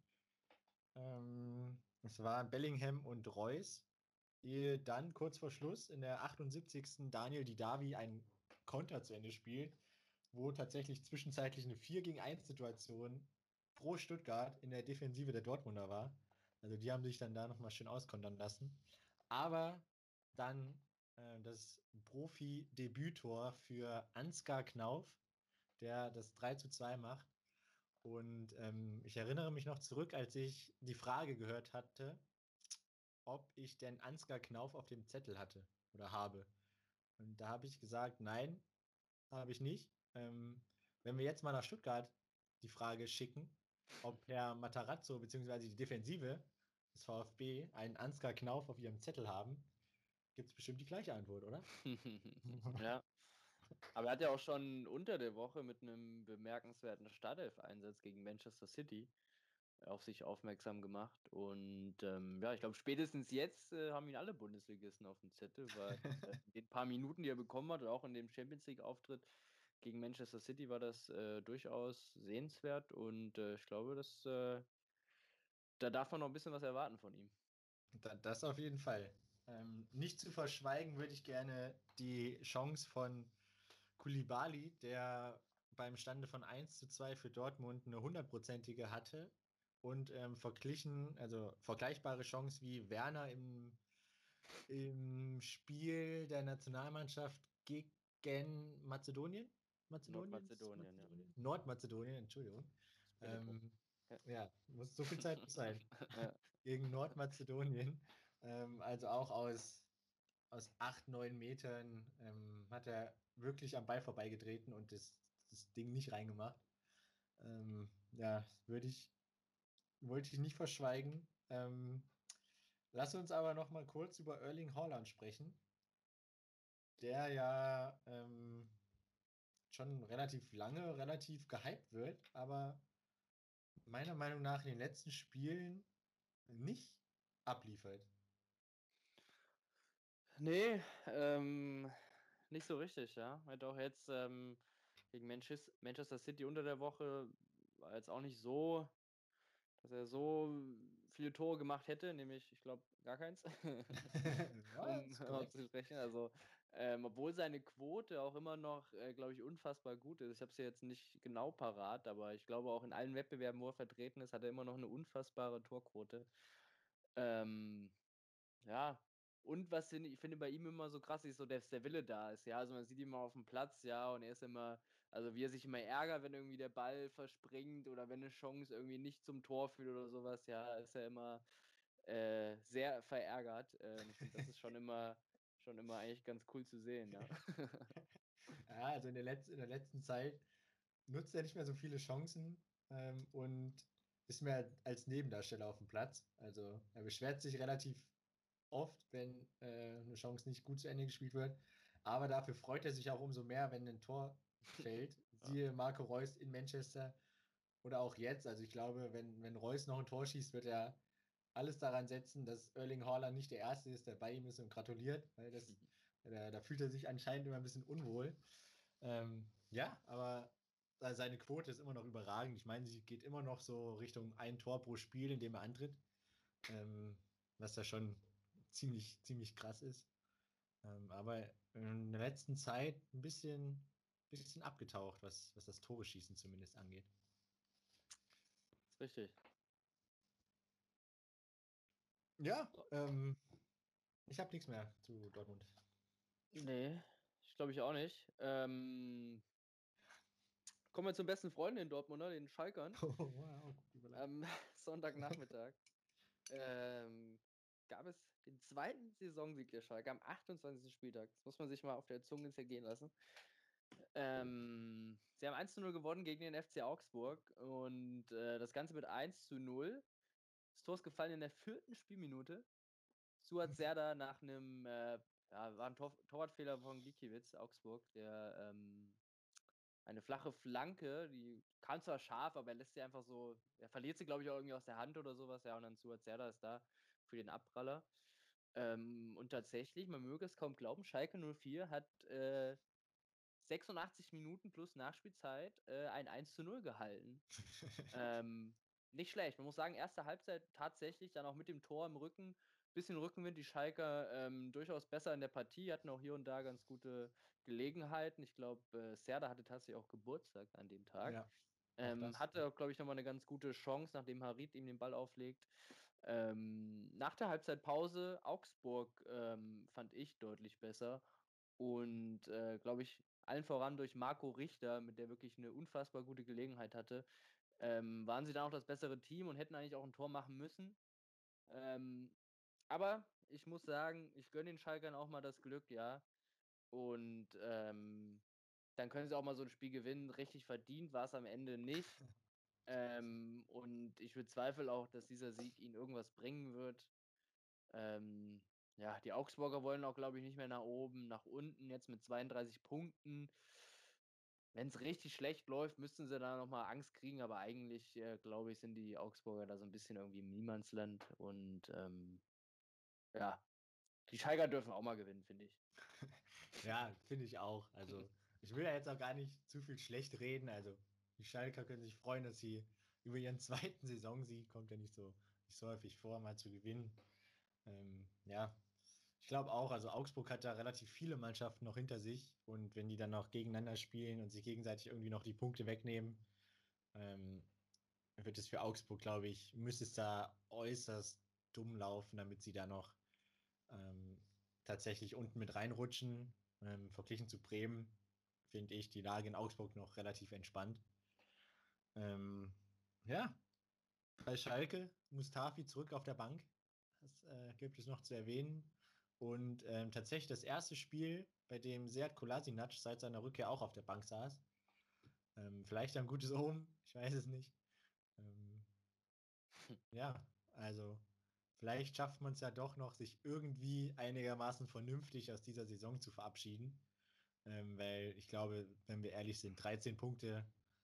Ähm, es waren Bellingham und Reus, ehe dann kurz vor Schluss in der achtundsiebzigsten Daniel Didavi einen Konter zu Ende spielt, wo tatsächlich zwischenzeitlich eine vier gegen eins Situation pro Stuttgart in der Defensive der Dortmunder war. Also die haben sich dann da nochmal schön auskontern lassen. Aber dann äh, das Profi-Debüttor für Ansgar Knauf, der das drei zu zwei macht. Und ähm, ich erinnere mich noch zurück, als ich die Frage gehört hatte, ob ich denn Ansgar Knauf auf dem Zettel hatte oder habe. Und da habe ich gesagt, nein, habe ich nicht. Ähm, wenn wir jetzt mal nach Stuttgart die Frage schicken, ob Herr Matarazzo bzw. die Defensive des VfB einen Ansgar Knauf auf ihrem Zettel haben, gibt es bestimmt die gleiche Antwort, oder? Ja. Aber er hat ja auch schon unter der Woche mit einem bemerkenswerten Startelf-Einsatz gegen Manchester City auf sich aufmerksam gemacht. Und ähm, ja, ich glaube, spätestens jetzt äh, haben ihn alle Bundesligisten auf dem Zettel, weil äh, in den paar Minuten, die er bekommen hat, auch in dem Champions League-Auftritt gegen Manchester City, war das äh, durchaus sehenswert. Und äh, ich glaube, dass äh, da darf man noch ein bisschen was erwarten von ihm. Da, das auf jeden Fall. Ähm, nicht zu verschweigen würde ich gerne die Chance von Koulibaly, der beim Stande von eins zu zwei für Dortmund eine hundertprozentige hatte und ähm, verglichen, also vergleichbare Chance wie Werner im, im Spiel der Nationalmannschaft gegen Mazedonien? Mazedonien? Ist es Nordmazedonien, ja. Mazedonien? Nordmazedonien, Entschuldigung. Spinneto. Ähm, Ja. ja, muss so viel Zeit muss sein. Ja. Gegen Nordmazedonien. Ähm, also auch aus, aus acht, neun Metern ähm, hat er wirklich am Ball vorbeigetreten und das, das Ding nicht reingemacht. Ähm, ja, würde ich, wollte ich nicht verschweigen. Ähm, lass uns aber noch mal kurz über Erling Haaland sprechen, der ja ähm, schon relativ lange relativ gehypt wird, aber meiner Meinung nach in den letzten Spielen nicht abliefert. Nee, ähm, nicht so richtig, ja. Er hat auch jetzt ähm, gegen Manchester, Manchester City unter der Woche war jetzt auch nicht so, dass er so viele Tore gemacht hätte, nämlich, ich glaube, gar keins, Ja, um ist korrekt. auszusprechen. Also, ähm, obwohl seine Quote auch immer noch, äh, glaube ich, unfassbar gut ist. Ich habe sie jetzt nicht genau parat, aber ich glaube auch in allen Wettbewerben, wo er vertreten ist, hat er immer noch eine unfassbare Torquote. Ähm, ja, und was fin- ich finde bei ihm immer so krass ist, so dass der Wille da ist, ja. Also man sieht ihn mal auf dem Platz, ja, und er ist immer, also wie er sich immer ärgert, wenn irgendwie der Ball verspringt oder wenn eine Chance irgendwie nicht zum Tor führt oder sowas, ja, ist er immer äh, sehr verärgert. Äh, und ich finde, das ist schon immer, schon immer eigentlich ganz cool zu sehen, ja. Ja, also in der, Letz in der letzten Zeit nutzt er nicht mehr so viele Chancen ähm, und ist mehr als Nebendarsteller auf dem Platz. Also er beschwert sich relativ oft, wenn äh, eine Chance nicht gut zu Ende gespielt wird. Aber dafür freut er sich auch umso mehr, wenn ein Tor fällt. Ja. Siehe Marco Reus in Manchester, oder auch jetzt. Also ich glaube, wenn, wenn Reus noch ein Tor schießt, wird er alles daran setzen, dass Erling Haaland nicht der Erste ist, der bei ihm ist und gratuliert, weil das, da, da fühlt er sich anscheinend immer ein bisschen unwohl. Ähm, ja, aber seine Quote ist immer noch überragend. Ich meine, sie geht immer noch so Richtung ein Tor pro Spiel, in dem er antritt. Ähm, was da schon ziemlich, ziemlich krass ist. Ähm, aber in der letzten Zeit ein bisschen, bisschen abgetaucht, was, was das Tore schießen zumindest angeht. Ist richtig. Ja, ähm, ich habe nichts mehr zu Dortmund. Nee, ich glaube ich auch nicht. Ähm, kommen wir zum besten Freund in Dortmund, ne, den Schalkern. Oh, wow, Am Sonntagnachmittag ähm, gab es den zweiten Saisonsieg der Schalke am achtundzwanzigsten Spieltag. Das muss man sich mal auf der Zunge zergehen lassen. Ähm, sie haben eins zu null gewonnen gegen den F C Augsburg und äh, das Ganze mit eins zu null. Das Tor ist gefallen in der vierten Spielminute. Suat Serdar nach einem, äh, ja, war ein Tor Torwartfehler von Gikiewicz, Augsburg, der ähm, eine flache Flanke, die kam zwar scharf, aber er lässt sie einfach so, er verliert sie, glaube ich, auch irgendwie aus der Hand oder sowas, ja, und dann Suat Serdar ist da für den Abpraller. Ähm, und tatsächlich, man möge es kaum glauben, Schalke null vier hat äh, sechsundachtzig Minuten plus Nachspielzeit äh, ein eins zu null gehalten. ähm, nicht schlecht. Man muss sagen, erste Halbzeit tatsächlich, dann auch mit dem Tor im Rücken, bisschen Rückenwind, die Schalker ähm, durchaus besser in der Partie, hatten auch hier und da ganz gute Gelegenheiten. Ich glaube, äh, Serda hatte tatsächlich auch Geburtstag an dem Tag. Ja, auch Ähm, das. hatte, glaube ich, nochmal eine ganz gute Chance, nachdem Harit ihm den Ball auflegt. Ähm, nach der Halbzeitpause Augsburg ähm, fand ich deutlich besser und äh, glaube ich, allen voran durch Marco Richter, mit der wirklich eine unfassbar gute Gelegenheit hatte, ähm, waren sie dann auch das bessere Team und hätten eigentlich auch ein Tor machen müssen. Ähm, aber ich muss sagen, ich gönne den Schalkern auch mal das Glück, ja. Und ähm, dann können sie auch mal so ein Spiel gewinnen. Richtig verdient war es am Ende nicht. Ähm, und ich bezweifle auch, dass dieser Sieg ihnen irgendwas bringen wird. Ähm, ja, die Augsburger wollen auch, glaube ich, nicht mehr nach oben, nach unten, jetzt mit zweiunddreißig Punkten. Wenn es richtig schlecht läuft, müssten sie da nochmal Angst kriegen, aber eigentlich, äh, glaube ich, sind die Augsburger da so ein bisschen irgendwie im Niemandsland und ähm, ja, die Schalker dürfen auch mal gewinnen, finde ich. Ja, finde ich auch. Also, ich will ja jetzt auch gar nicht zu viel schlecht reden. Also, die Schalker können sich freuen, dass sie über ihren zweiten Saisonsieg, kommt ja nicht so, nicht so häufig vor, mal zu gewinnen. Ähm, ja, ich glaube auch, also Augsburg hat da relativ viele Mannschaften noch hinter sich und wenn die dann noch gegeneinander spielen und sich gegenseitig irgendwie noch die Punkte wegnehmen, ähm, wird es für Augsburg, glaube ich, müsste es da äußerst dumm laufen, damit sie da noch ähm, tatsächlich unten mit reinrutschen. Ähm, verglichen zu Bremen finde ich die Lage in Augsburg noch relativ entspannt. Ähm, ja, bei Schalke, Mustafi zurück auf der Bank. Das äh, gibt es noch zu erwähnen. Und ähm, tatsächlich das erste Spiel, bei dem Sead Kolasinac seit seiner Rückkehr auch auf der Bank saß. Ähm, vielleicht ein gutes Omen, ich weiß es nicht. Ähm, ja, also vielleicht schafft man es ja doch noch, sich irgendwie einigermaßen vernünftig aus dieser Saison zu verabschieden. Ähm, weil ich glaube, wenn wir ehrlich sind, dreizehn Punkte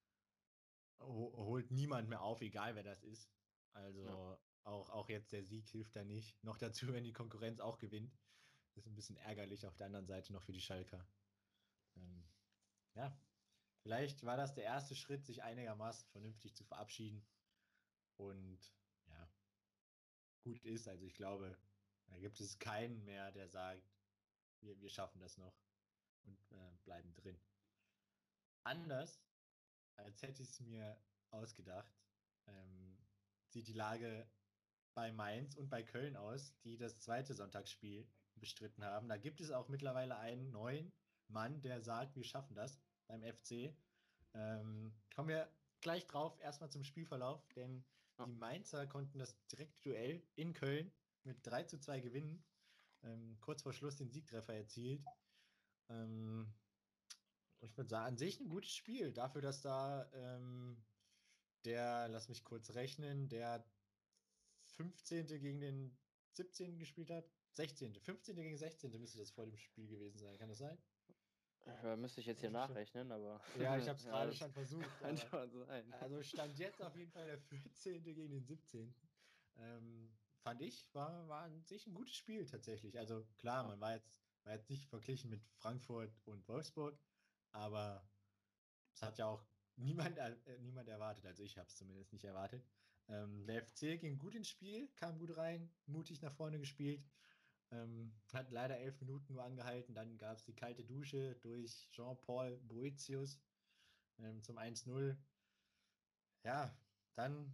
ho holt niemand mehr auf, egal wer das ist. Ja. Also auch, auch jetzt der Sieg hilft da nicht. Noch dazu, wenn die Konkurrenz auch gewinnt. Das ist ein bisschen ärgerlich auf der anderen Seite noch für die Schalker. Ähm, ja, vielleicht war das der erste Schritt, sich einigermaßen vernünftig zu verabschieden. Und ja, gut ist. Also ich glaube, da gibt es keinen mehr, der sagt, wir, wir schaffen das noch und äh, bleiben drin. Anders, als hätte ich es mir ausgedacht, ähm, sieht die Lage bei Mainz und bei Köln aus, die das zweite Sonntagsspiel bestritten haben. Da gibt es auch mittlerweile einen neuen Mann, der sagt, wir schaffen das beim F C. Ähm, kommen wir gleich drauf, erstmal zum Spielverlauf, denn Ja. die Mainzer konnten das direkte Duell in Köln mit drei zu zwei gewinnen. Ähm, kurz vor Schluss den Siegtreffer erzielt. Ähm, ich würde sagen, an sich ein gutes Spiel. Dafür, dass da ähm, der, lass mich kurz rechnen, der fünfzehnte gegen den siebzehnten gespielt hat. sechzehnte. fünfzehnte gegen sechzehnte müsste das vor dem Spiel gewesen sein. Kann das sein? Ja, müsste ich jetzt hier nachrechnen, aber Ja, ich habe es ja, gerade das schon versucht, kann aber schon sein. also stand jetzt auf jeden Fall der vierzehnte gegen den siebzehnten. Ähm, fand ich, war, war an sich ein gutes Spiel tatsächlich. Also klar, Ja. man war jetzt, war jetzt nicht verglichen mit Frankfurt und Wolfsburg, aber es hat ja auch niemand, er- äh, niemand erwartet. Also ich habe es zumindest nicht erwartet. Ähm, der F C ging gut ins Spiel, kam gut rein, mutig nach vorne gespielt. Ähm, hat leider elf Minuten nur angehalten. Dann gab es die kalte Dusche durch Jean-Paul Boetius ähm, zum eins null. Ja, dann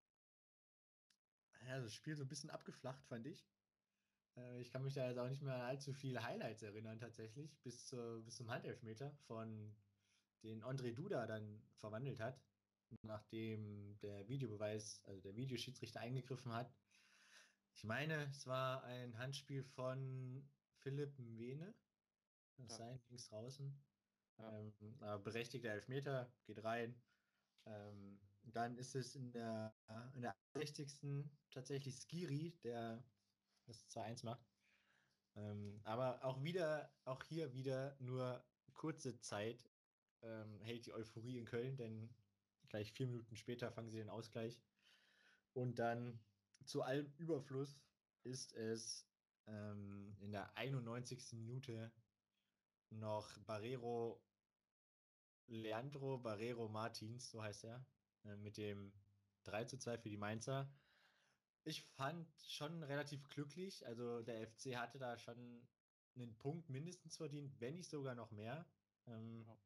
ja, das Spiel so ein bisschen abgeflacht, fand ich. Äh, ich kann mich da jetzt auch nicht mehr an allzu viele Highlights erinnern, tatsächlich, bis, zur, bis zum Handelfmeter, von den André Duda dann verwandelt hat, nachdem der Videobeweis, also der Videoschiedsrichter eingegriffen hat. Ich meine, es war ein Handspiel von Philipp Mwene, kann das Ja, sein, links draußen. ja. Ähm, aber berechtigter Elfmeter, geht rein. Ähm, dann ist es in der, in der sechzigsten tatsächlich Skiri, der das zwei eins macht. Ähm, aber auch wieder, auch hier wieder nur kurze Zeit ähm, hält die Euphorie in Köln, denn gleich vier Minuten später fangen sie den Ausgleich. Und dann zu allem Überfluss ist es ähm, in der einundneunzigsten Minute noch Barrero, Leandro Barrero Martins, so heißt er, äh, mit dem drei zu zwei für die Mainzer. Ich fand schon relativ glücklich. Also der F C hatte da schon einen Punkt mindestens verdient, wenn nicht sogar noch mehr. Ähm, Ja.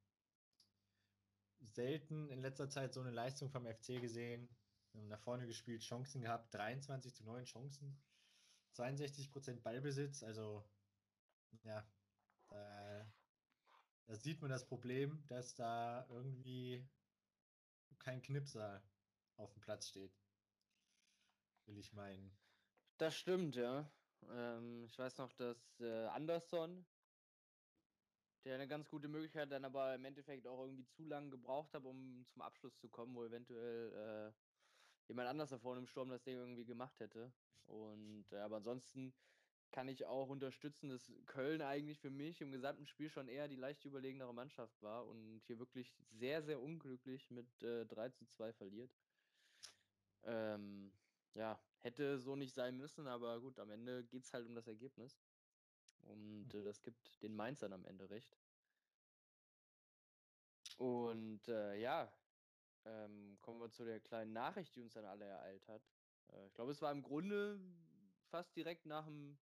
selten in letzter Zeit so eine Leistung vom F C gesehen. Ähm, nach vorne gespielt, Chancen gehabt, dreiundzwanzig zu neun Chancen, zweiundsechzig Prozent Ballbesitz. Also ja, da, da sieht man das Problem, dass da irgendwie kein Knipser auf dem Platz steht, will ich meinen. Das stimmt, ja. Ähm, ich weiß noch, dass äh, Anderson, der eine ganz gute Möglichkeit dann aber im Endeffekt auch irgendwie zu lange gebraucht hat, um zum Abschluss zu kommen, wo eventuell äh, jemand anders da vorne im Sturm das Ding irgendwie gemacht hätte. Und äh, aber ansonsten kann ich auch unterstützen, dass Köln eigentlich für mich im gesamten Spiel schon eher die leicht überlegenere Mannschaft war und hier wirklich sehr, sehr unglücklich mit äh, drei zu zwei verliert. Ähm, ja, hätte so nicht sein müssen, aber gut, am Ende geht es halt um das Ergebnis. Und äh, das gibt den Mainzern am Ende recht. Und äh, ja, ähm, kommen wir zu der kleinen Nachricht, die uns dann alle ereilt hat. Äh, ich glaube, es war im Grunde fast direkt nach dem,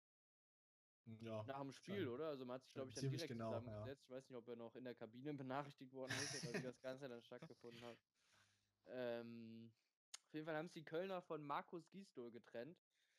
Ja, nach dem Spiel, schon, oder? Also man hat sich, glaube schon ich, dann ziemlich direkt genau, ja. zusammengesetzt. Ich weiß nicht, ob er noch in der Kabine benachrichtigt worden ist oder wie das Ganze dann stattgefunden hat. Ähm, auf jeden Fall haben es die Kölner von Markus Gisdol getrennt.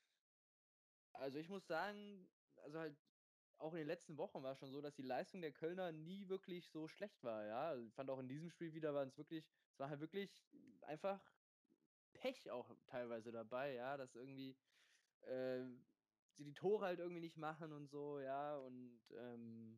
Also ich muss sagen, also halt auch in den letzten Wochen war es schon so, dass die Leistung der Kölner nie wirklich so schlecht war, ja. Also ich fand auch in diesem Spiel wieder waren es wirklich, es war halt wirklich einfach Pech auch teilweise dabei, ja, dass irgendwie äh, sie die Tore halt irgendwie nicht machen und so, ja, und ähm,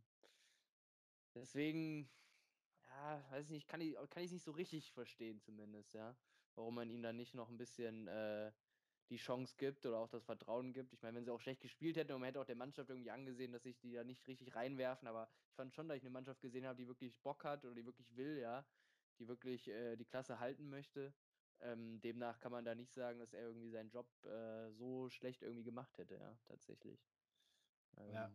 deswegen, ja, weiß nicht, kann ich kann ich nicht so richtig verstehen zumindest, ja, warum man ihm dann nicht noch ein bisschen äh, die Chance gibt oder auch das Vertrauen gibt. Ich meine, wenn sie auch schlecht gespielt hätten und man hätte auch der Mannschaft irgendwie angesehen, dass sich die da nicht richtig reinwerfen, aber ich fand schon, dass ich eine Mannschaft gesehen habe, die wirklich Bock hat oder die wirklich will, ja, die wirklich äh, die Klasse halten möchte. Ähm, demnach kann man da nicht sagen, dass er irgendwie seinen Job äh, so schlecht irgendwie gemacht hätte, ja, tatsächlich. Ja, Ähm,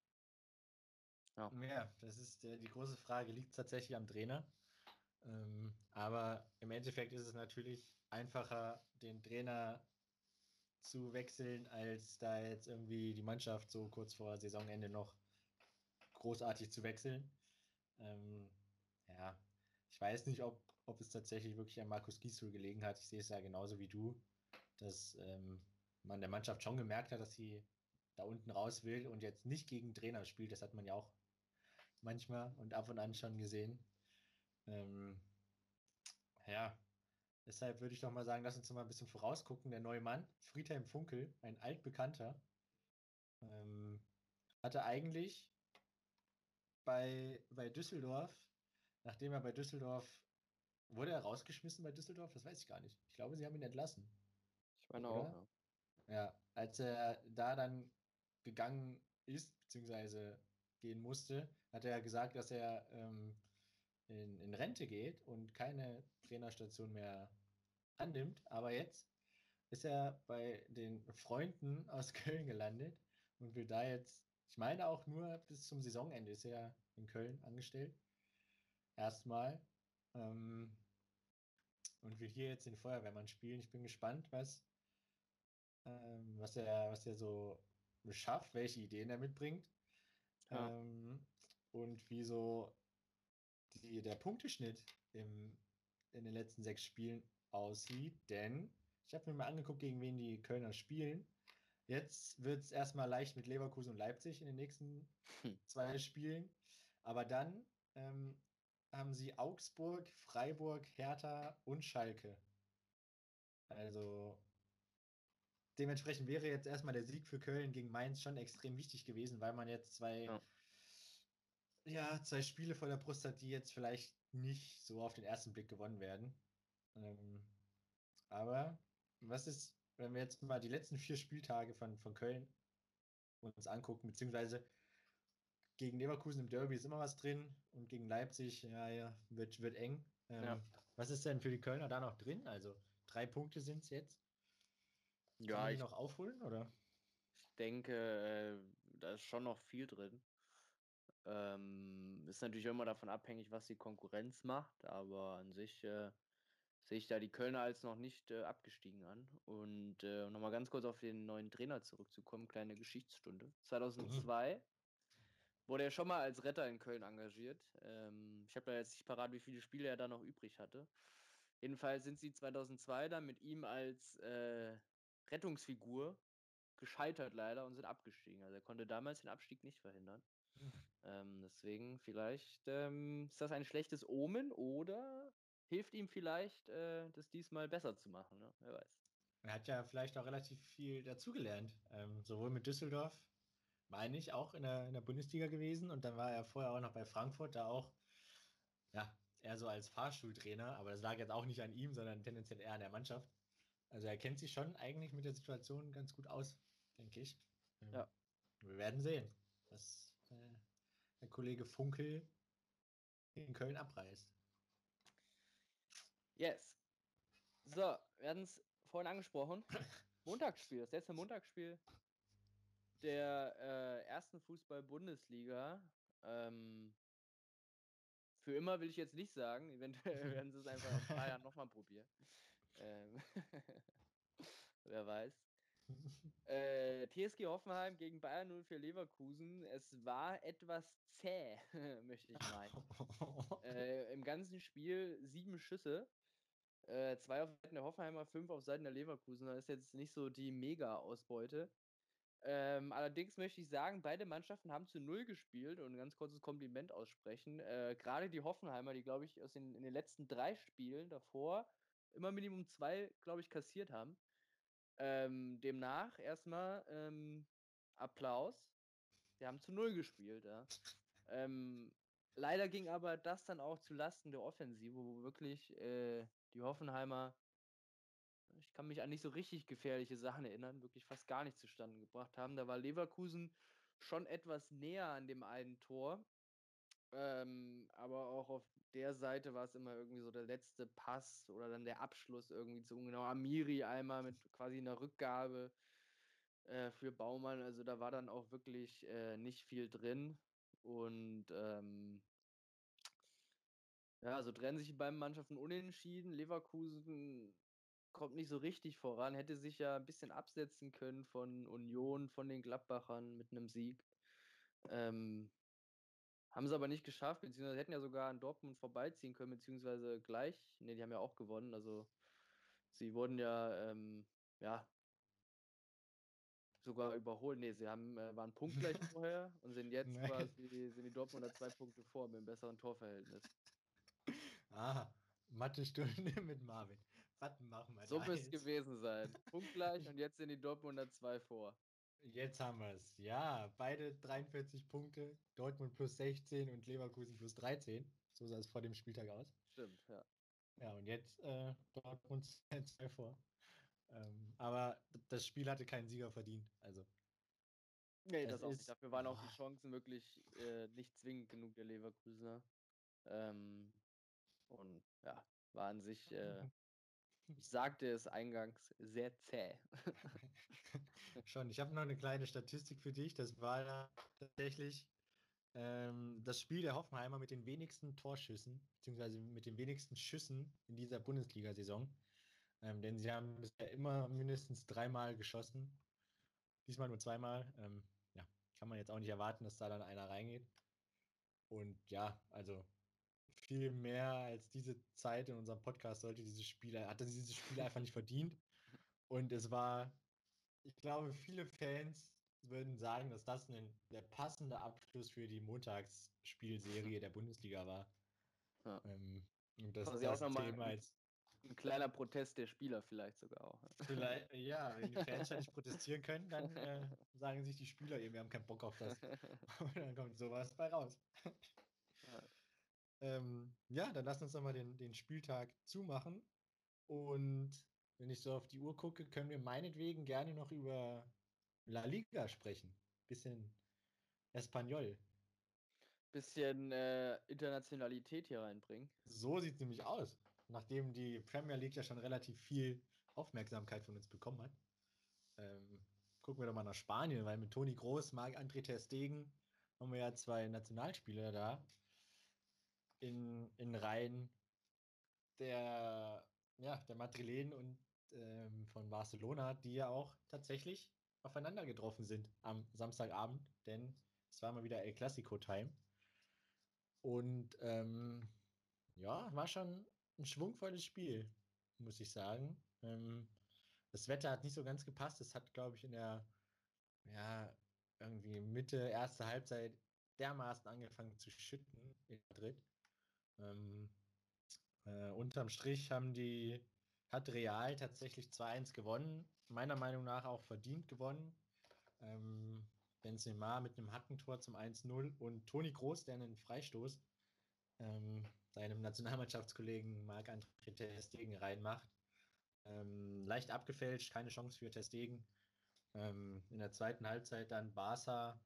ja. ja, das ist äh, die große Frage, liegt es tatsächlich am Trainer? Ähm, aber im Endeffekt ist es natürlich einfacher, den Trainer zu wechseln, als da jetzt irgendwie die Mannschaft so kurz vor Saisonende noch großartig zu wechseln. Ähm, ja, ich weiß nicht, ob, ob es tatsächlich wirklich an Markus Gisdol gelegen hat. Ich sehe es ja genauso wie du, dass ähm, man der Mannschaft schon gemerkt hat, dass sie da unten raus will und jetzt nicht gegen Trainer spielt. Das hat man ja auch manchmal und ab und an schon gesehen. Ähm, ja, deshalb würde ich doch mal sagen, lass uns noch mal ein bisschen vorausgucken. Der neue Mann, Friedhelm Funkel, ein altbekannter, ähm, hatte eigentlich bei, bei Düsseldorf, nachdem er bei Düsseldorf, wurde er rausgeschmissen bei Düsseldorf? Das weiß ich gar nicht. Ich glaube, sie haben ihn entlassen, Ich meine auch, oder? ja. Ja, als er da dann gegangen ist, beziehungsweise gehen musste, hat er gesagt, dass er ähm, in, in Rente geht und keine Trainerstation mehr annimmt. Aber jetzt ist er bei den Freunden aus Köln gelandet und will da jetzt, ich meine auch nur bis zum Saisonende ist er in Köln angestellt. Erstmal. Ähm, und will hier jetzt den Feuerwehrmann spielen. Ich bin gespannt, was, ähm, was er, was er so schafft, welche Ideen er mitbringt. Ja. Ähm, und wie so die, der Punkteschnitt im, in den letzten sechs Spielen aussieht. Denn ich habe mir mal angeguckt, gegen wen die Kölner spielen. Jetzt wird es erstmal leicht mit Leverkusen und Leipzig in den nächsten Hm. zwei Spielen. Aber dann ähm, haben sie Augsburg, Freiburg, Hertha und Schalke. Also dementsprechend wäre jetzt erstmal der Sieg für Köln gegen Mainz schon extrem wichtig gewesen, weil man jetzt zwei, Ja. ja, zwei Spiele vor der Brust hat, die jetzt vielleicht nicht so auf den ersten Blick gewonnen werden. Ähm, aber was ist, wenn wir jetzt mal die letzten vier Spieltage von, von Köln uns angucken, beziehungsweise gegen Leverkusen im Derby ist immer was drin und gegen Leipzig, ja, ja, wird, wird eng. Ja. Ähm, was ist denn für die Kölner da noch drin? Also drei Punkte sind es jetzt. Kann Ja, man die ich noch aufholen, oder? denke, äh, da ist schon noch viel drin. Ähm, ist natürlich immer davon abhängig, was die Konkurrenz macht, aber an sich äh, sehe ich da die Kölner als noch nicht äh, abgestiegen an. Und äh, um nochmal ganz kurz auf den neuen Trainer zurückzukommen, kleine Geschichtsstunde. zweitausendzwei wurde er schon mal als Retter in Köln engagiert. Ähm, ich habe da jetzt nicht parat, wie viele Spiele er da noch übrig hatte. Jedenfalls sind sie zweitausendzwei dann mit ihm als äh, Rettungsfigur gescheitert leider und sind abgestiegen. Also er konnte damals den Abstieg nicht verhindern. Ähm, deswegen vielleicht ähm, ist das ein schlechtes Omen oder hilft ihm vielleicht, äh, das diesmal besser zu machen. Ne? Wer weiß. Er hat ja vielleicht auch relativ viel dazugelernt. Ähm, sowohl mit Düsseldorf, meine ich, auch in der, in der Bundesliga gewesen. Und dann war er vorher auch noch bei Frankfurt, da auch, ja, eher so als Fahrschultrainer. Aber das lag jetzt auch nicht an ihm, sondern tendenziell eher an der Mannschaft. Also er kennt sich schon eigentlich mit der Situation ganz gut aus, denke ich. Ähm, Ja. wir werden sehen, was äh, der Kollege Funkel in Köln abreißt. Yes. So, wir hatten es vorhin angesprochen. Montagsspiel, das letzte Montagsspiel der äh, ersten Fußball-Bundesliga. Ähm, für immer will ich jetzt nicht sagen. Eventuell werden sie es einfach in ein paar Jahren nochmal probieren. Ähm, wer weiß. Äh, T S G Hoffenheim gegen Bayern null vier Leverkusen. Es war etwas zäh, möchte ich meinen. Äh, Im ganzen Spiel sieben Schüsse. Äh, zwei auf Seiten der Hoffenheimer, fünf auf Seiten der Leverkusen. Das ist jetzt nicht so die Mega-Ausbeute. Ähm, allerdings möchte ich sagen, beide Mannschaften haben zu null gespielt und ein ganz kurzes Kompliment aussprechen. Äh, gerade die Hoffenheimer, die, glaube ich, aus den, in den letzten drei Spielen davor immer Minimum zwei, glaube ich, kassiert haben. Ähm, demnach erstmal ähm, Applaus. Wir haben zu null gespielt, ja. Ähm, leider ging aber das dann auch zu Lasten der Offensive, wo wirklich äh, die Hoffenheimer, ich kann mich an nicht so richtig gefährliche Sachen erinnern, wirklich fast gar nicht zustande gebracht haben. Da war Leverkusen schon etwas näher an dem einen Tor. Ähm, aber auch auf der Seite war es immer irgendwie so der letzte Pass oder dann der Abschluss irgendwie zu ungenau. Amiri einmal mit quasi einer Rückgabe äh, für Baumann. Also da war dann auch wirklich äh, nicht viel drin. Und ähm, ja, so trennen sich die beiden Mannschaften unentschieden. Leverkusen kommt nicht so richtig voran, hätte sich ja ein bisschen absetzen können von Union, von den Gladbachern mit einem Sieg. Ähm, haben sie aber nicht geschafft, beziehungsweise hätten ja sogar an Dortmund vorbeiziehen können, beziehungsweise gleich. Ne, die haben ja auch gewonnen. Also sie wurden ja, ähm, ja, sogar überholt. Ne, sie haben, äh, waren punktgleich vorher und sind jetzt Nein. quasi, sind die Dortmunder zwei Punkte vor mit einem besseren Torverhältnis. Ah, Mathe-Stunde mit Marvin. Was machen wir So da müsste es jetzt? gewesen sein. Punktgleich und jetzt sind die Dortmunder zwei vor. Jetzt haben wir es. Ja, beide dreiundvierzig Punkte. Dortmund plus sechzehn und Leverkusen plus dreizehn. So sah es vor dem Spieltag aus. Stimmt, ja. Ja, und jetzt äh, Dortmund zwei vor. Ähm, aber das Spiel hatte keinen Sieger verdient. Also Nee, Es das auch nicht. ist, Dafür waren auch die boah, Chancen wirklich äh, nicht zwingend genug der Leverkusener. Ähm, und ja, war an sich, äh, ich sagte es eingangs, sehr zäh. schon. Ich habe noch eine kleine Statistik für dich. Das war ja tatsächlich ähm, das Spiel der Hoffenheimer mit den wenigsten Torschüssen, beziehungsweise mit den wenigsten Schüssen in dieser Bundesliga-Saison. Ähm, denn sie haben bisher immer mindestens dreimal geschossen. Diesmal nur zweimal. Ähm, ja, kann man jetzt auch nicht erwarten, dass da dann einer reingeht. Und ja, also viel mehr als diese Zeit in unserem Podcast sollte dieses Spiel, hatte dieses Spiel einfach nicht verdient. Und es war, ich glaube, viele Fans würden sagen, dass das ein, der passende Abschluss für die Montagsspielserie der Bundesliga war. Ja. Ähm, und dass Quasi auch das nochmal Thema ein, jetzt ein kleiner Protest der Spieler vielleicht sogar auch. vielleicht, ja, wenn die Fans ja nicht protestieren können, dann äh, sagen sich die Spieler eben, wir haben keinen Bock auf das. Und dann kommt sowas bei raus. Ja. Ähm, ja, dann lass uns doch mal den, den Spieltag zumachen. Und wenn ich so auf die Uhr gucke, können wir meinetwegen gerne noch über La Liga sprechen. Bisschen Espanol. Bisschen äh, Internationalität hier reinbringen. So sieht es nämlich aus. Nachdem die Premier League ja schon relativ viel Aufmerksamkeit von uns bekommen hat. Ähm, gucken wir doch mal nach Spanien, weil mit Toni Kroos, Marc-André ter Stegen haben wir ja zwei Nationalspieler da in, in Reihen der, ja, der Madrilen und ähm, von Barcelona, die ja auch tatsächlich aufeinander getroffen sind am Samstagabend, denn es war mal wieder El Clasico-Time. Und ähm, ja, war schon ein schwungvolles Spiel, muss ich sagen. Ähm, das Wetter hat nicht so ganz gepasst. Es hat, glaube ich, in der, ja, irgendwie Mitte, erste Halbzeit dermaßen angefangen zu schütten in Madrid. Ähm, äh, unterm Strich haben die, hat Real tatsächlich zwei eins gewonnen. Meiner Meinung nach auch verdient gewonnen. Ähm, Benzema mit einem Hackentor zum eins null und Toni Kroos, der einen Freistoß ähm, seinem Nationalmannschaftskollegen Marc-André ter Stegen reinmacht. Ähm, leicht abgefälscht, keine Chance für ter Stegen. Ähm, in der zweiten Halbzeit dann Barca,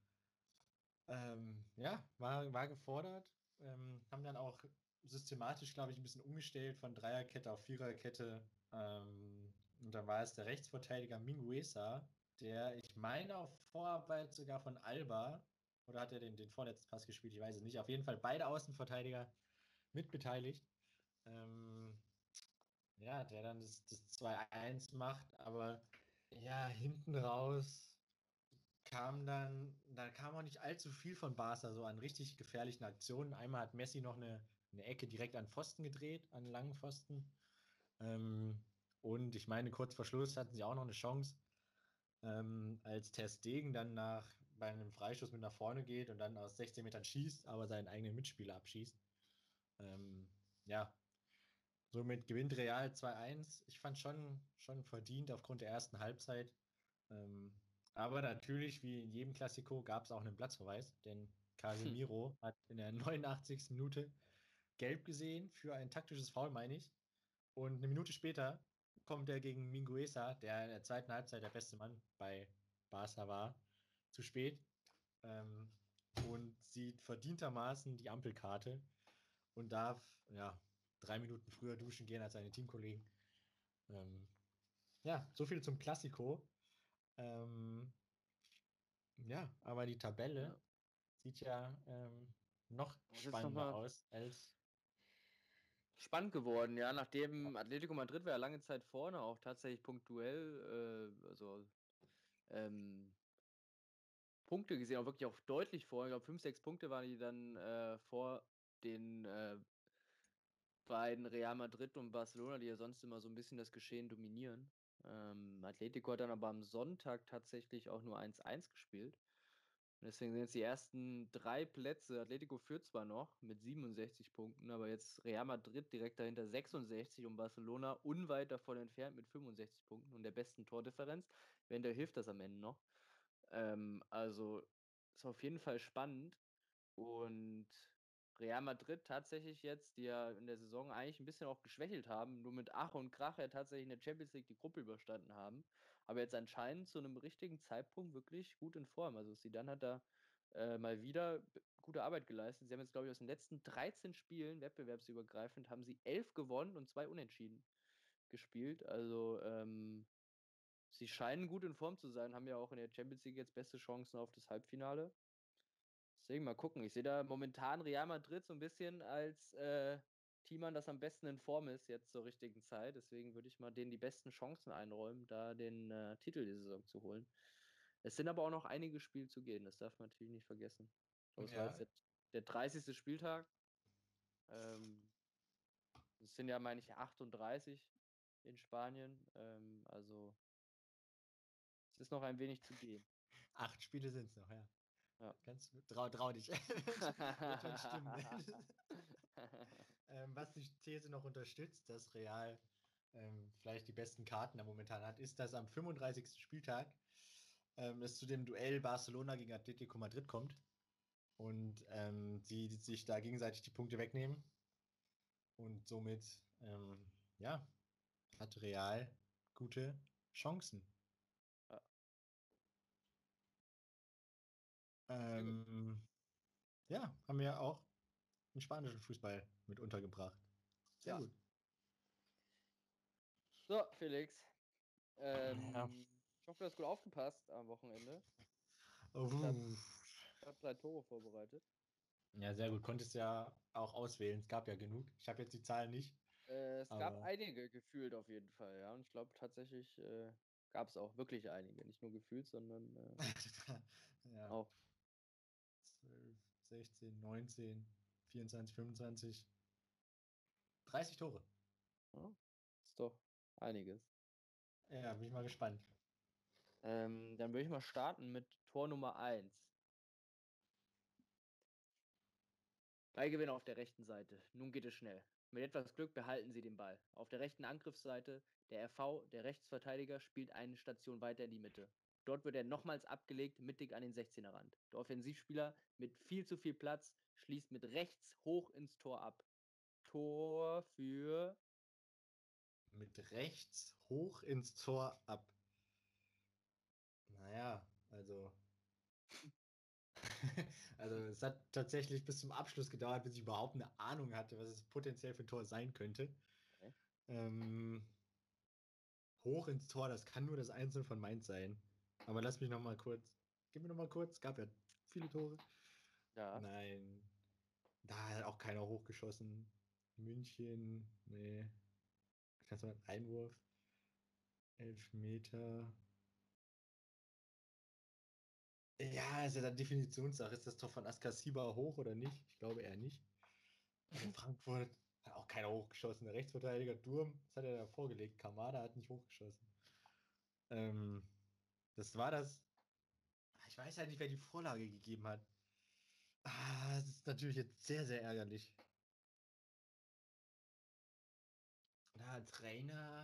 ähm, ja, war, war gefordert. Ähm, haben dann auch systematisch, glaube ich, ein bisschen umgestellt von Dreierkette auf Viererkette. Ähm, und da war es der Rechtsverteidiger Mingueza, der, ich meine, auf Vorarbeit sogar von Alba, oder hat er den, den vorletzten Pass gespielt? Ich weiß es nicht. Auf jeden Fall beide Außenverteidiger mitbeteiligt. Ähm, ja, der dann das, das zwei eins macht, aber ja, hinten raus kam dann, da kam auch nicht allzu viel von Barca so an richtig gefährlichen Aktionen. Einmal hat Messi noch eine, eine Ecke direkt an Pfosten gedreht, an einen langen Pfosten. Ähm, und ich meine, kurz vor Schluss hatten sie auch noch eine Chance, ähm, als ter Stegen dann nach, bei einem Freistoß mit nach vorne geht und dann aus sechzehn Metern schießt, aber seinen eigenen Mitspieler abschießt. Ähm, ja, somit gewinnt Real zwei eins. Ich fand schon, schon verdient aufgrund der ersten Halbzeit. Ähm, aber natürlich, wie in jedem Klassiko, gab es auch einen Platzverweis, denn Casemiro hat in der neunundachtzigsten Minute gelb gesehen für ein taktisches Foul, meine ich. Und eine Minute später kommt er gegen Mingueza, der in der zweiten Halbzeit der beste Mann bei Barca war, zu spät ähm, und sieht verdientermaßen die Ampelkarte und darf ja drei Minuten früher duschen gehen als seine Teamkollegen. Ähm, ja, so viel zum Klassiko. Ähm, ja, aber die Tabelle Ja. sieht ja ähm, noch Das ist spannender nochmal aus als. spannend geworden, ja, nachdem Atletico Madrid war ja lange Zeit vorne, auch tatsächlich punktuell, äh, also ähm, Punkte gesehen, auch wirklich auch deutlich vor. Ich glaube, fünf, sechs Punkte waren die dann äh, vor den äh, beiden Real Madrid und Barcelona, die ja sonst immer so ein bisschen das Geschehen dominieren. Ähm, Atletico hat dann aber am Sonntag tatsächlich auch nur eins eins gespielt. Und deswegen sind jetzt die ersten drei Plätze. Atletico führt zwar noch mit siebenundsechzig Punkten, aber jetzt Real Madrid direkt dahinter sechsundsechzig und Barcelona unweit davon entfernt mit fünfundsechzig Punkten und der besten Tordifferenz. Eventuell hilft das am Ende noch. Ähm, also ist auf jeden Fall spannend. Und Real Madrid tatsächlich jetzt, die ja in der Saison eigentlich ein bisschen auch geschwächelt haben, nur mit Ach und Krach ja tatsächlich in der Champions League die Gruppe überstanden haben, aber jetzt anscheinend zu einem richtigen Zeitpunkt wirklich gut in Form. Also Zidane hat da äh, mal wieder b- gute Arbeit geleistet. Sie haben jetzt, glaube ich, aus den letzten dreizehn Spielen, wettbewerbsübergreifend, haben sie elf gewonnen und zwei unentschieden gespielt. Also ähm, sie scheinen gut in Form zu sein, haben ja auch in der Champions League jetzt beste Chancen auf das Halbfinale. Deswegen mal gucken. Ich sehe da momentan Real Madrid so ein bisschen als äh, Team an, das am besten in Form ist, jetzt zur richtigen Zeit. Deswegen würde ich mal denen die besten Chancen einräumen, da den äh, Titel die Saison zu holen. Es sind aber auch noch einige Spiele zu gehen, das darf man natürlich nicht vergessen. Ich glaube, es war Ja, jetzt der, der dreißigste Spieltag. Ähm, es sind ja, meine ich, achtunddreißig in Spanien. Ähm, also es ist noch ein wenig zu gehen. acht Spiele sind es noch, ja. Ja. Kannst, trau, trau dich. Wird schon stimmen. ähm, was die These noch unterstützt, dass Real ähm, vielleicht die besten Karten da momentan hat, ist, dass am fünfunddreißigsten Spieltag ähm, es zu dem Duell Barcelona gegen Atletico Madrid kommt und ähm, sie sich da gegenseitig die Punkte wegnehmen und somit ähm, ja, hat Real gute Chancen. Ja. Ähm, ja, haben wir auch den spanischen Fußball mit untergebracht. Sehr Ja. gut. So, Felix. Ja. Ähm, ich hoffe, du hast gut aufgepasst am Wochenende. Oh, Ich habe hab drei Tore vorbereitet. ja, sehr gut. Konntest ja auch auswählen. Es gab ja genug. Ich habe jetzt die Zahlen nicht. Äh, es gab Aber einige gefühlt auf jeden Fall, ja. Und ich glaube tatsächlich äh, gab es auch wirklich einige. Nicht nur gefühlt, sondern äh, ja, auch. zwölf, sechzehn, neunzehn, vierundzwanzig, fünfundzwanzig, dreißig Tore. Ja, ist doch einiges. Ja, bin ich mal gespannt. Ähm, dann würde ich mal starten mit Tor Nummer eins. Ballgewinner auf der rechten Seite. Nun geht es schnell. Mit etwas Glück behalten sie den Ball. Auf der rechten Angriffsseite der R V, der Rechtsverteidiger, spielt eine Station weiter in die Mitte. Dort wird er nochmals abgelegt, mittig an den sechzehner Rand. Der Offensivspieler mit viel zu viel Platz schließt mit rechts hoch ins Tor ab. Tor für Mit rechts hoch ins Tor ab. Naja, also. also, es hat tatsächlich bis zum Abschluss gedauert, bis ich überhaupt eine Ahnung hatte, was es potenziell für ein Tor sein könnte. Okay. Ähm, hoch ins Tor, das kann nur das Einzelne von Mainz sein. Aber lass mich noch mal kurz. Gib mir noch mal kurz. Gab ja viele Tore. Ja. Nein. Da hat auch keiner hochgeschossen. München, nee. Kannst du mal einen Einwurf? Elfmeter. Ja, ist ja dann Definitionssache. Ist das Tor von Askasiba hoch oder nicht? Ich glaube eher nicht. In Frankfurt hat auch keiner hochgeschossen. Der Rechtsverteidiger Durm, das hat er da vorgelegt. Kamada hat nicht hochgeschossen. Ähm, das war das. Ich weiß halt nicht, wer die Vorlage gegeben hat. Ah, das ist natürlich jetzt sehr, sehr ärgerlich. Na, Trainer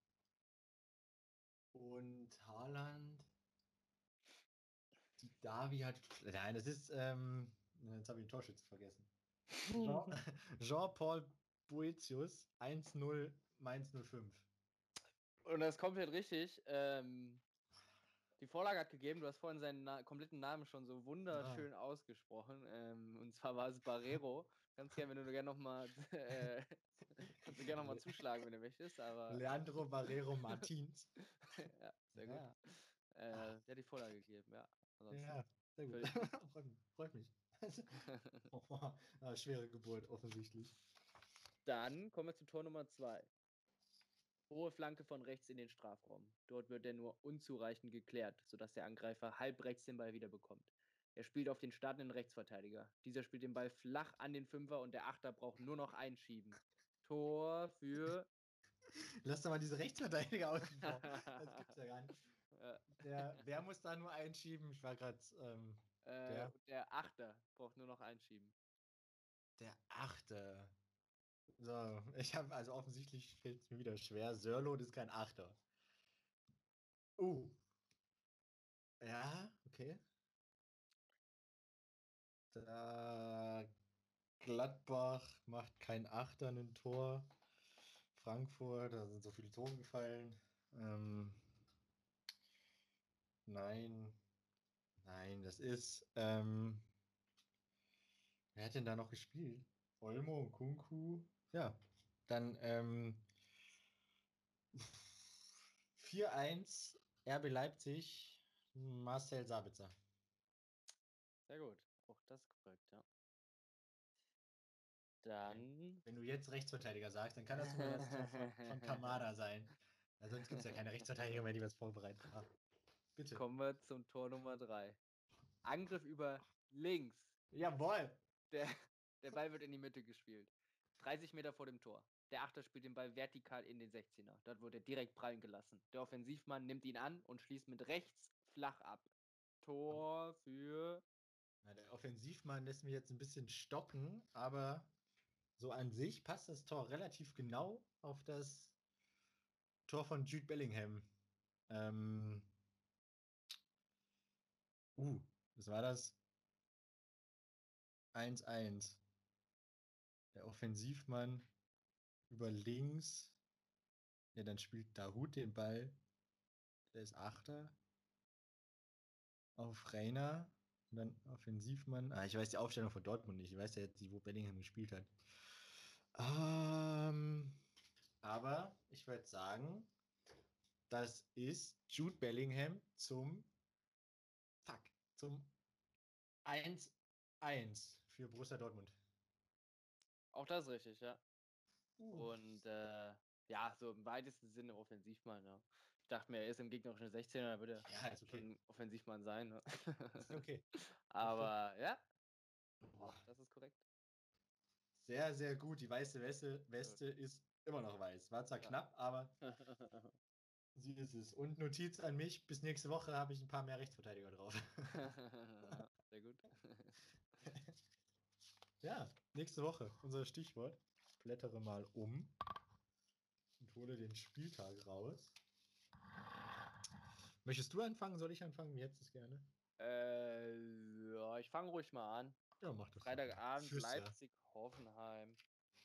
und Haaland. Die Davi hat. Nein, das ist. Ähm, jetzt habe ich den Torschützen vergessen. Jean, Jean-Paul Boetius, eins null Mainz null fünf. Und das ist komplett richtig. Ähm, die Vorlage hat gegeben, du hast vorhin seinen Na kompletten Namen schon so Ah. wunderschön ausgesprochen. Ähm, und zwar war es Barrero. Ganz gerne, wenn du gerne nochmal äh, kannst du gerne nochmal zuschlagen, wenn du möchtest, aber Leandro Barrero Martins. ja, sehr gut. Ja. Äh, der hat die Vorlage gegeben, ja. Ansonsten Ja, sehr gut. völlig richtig. freut mich. Freut mich. oh, ah, schwere Geburt, offensichtlich. Dann kommen wir zu Tor Nummer zwei. Hohe Flanke von rechts in den Strafraum. Dort wird er nur unzureichend geklärt, sodass der Angreifer halb rechts den Ball wiederbekommt. Er spielt auf den startenden Rechtsverteidiger. Dieser spielt den Ball flach an den Fünfer und der Achter braucht nur noch einschieben. Tor für. Lass doch mal diese Rechtsverteidiger außen vor. Das gibt's ja gar nicht. Ja. Der, wer muss da nur einschieben? Ich war gerade. Ähm, Äh, der. der Achter braucht nur noch einschieben. Der Achte. So, ich habe, also offensichtlich fällt es mir wieder schwer. Sörlot ist kein Achter. Uh. Ja, okay. Da Gladbach macht kein Achter ein Tor. Frankfurt, da sind so viele Tore gefallen. Ähm, Nein, nein, das ist, ähm, wer hat denn da noch gespielt? Olmo und Kunku. Ja, dann ähm, vier eins R B Leipzig, Marcel Sabitzer. Sehr gut. Auch das korrekt, ja. Okay. Dann. Wenn du jetzt Rechtsverteidiger sagst, dann kann das nur das Tor von, von Kamada sein. Weil sonst gibt es ja keine Rechtsverteidiger mehr, die was vorbereitet haben. Bitte. Kommen wir zum Tor Nummer drei. Angriff über links. Jawohl. Der, der Ball wird in die Mitte gespielt. dreißig Meter vor dem Tor. Der Achter spielt den Ball vertikal in den sechzehner. Dort wird er direkt prallen gelassen. Der Offensivmann nimmt ihn an und schließt mit rechts flach ab. Tor für. Na, der Offensivmann lässt mich jetzt ein bisschen stocken, aber so an sich passt das Tor relativ genau auf das Tor von Jude Bellingham. Ähm, uh, was war das? eins eins. Der Offensivmann über links. Ja, dann spielt Dahut den Ball. Der ist Achter. Auf Reina. Und dann Offensivmann. Ah, ich weiß die Aufstellung von Dortmund nicht. Ich weiß ja jetzt nicht, wo Bellingham gespielt hat. Ähm, aber ich würde sagen, das ist Jude Bellingham zum Fuck, zum eins eins für Borussia Dortmund. Auch das ist richtig, ja. Uh. Und äh, ja, so im weitesten Sinne Offensivmann, ja. Ich dachte mir, er ist im gegnerischen sechzehner, da würde Ja, ist okay. schon Offensivmann sein. Ne? Ist okay. Aber ja, Boah. das ist korrekt. Sehr, sehr gut. Die weiße Weste, Weste ist immer noch weiß. War zwar Ja. knapp, aber sie ist es. Und Notiz an mich, bis nächste Woche habe ich ein paar mehr Rechtsverteidiger drauf. Sehr gut. Ja, nächste Woche, unser Stichwort. Ich blättere mal um und hole den Spieltag raus. Möchtest du anfangen? Soll ich anfangen? Wie hättest du es gerne? Äh, ja, ich fange ruhig mal an. Ja, mach das doch mal. Freitagabend Führst ja. Leipzig, Hoffenheim.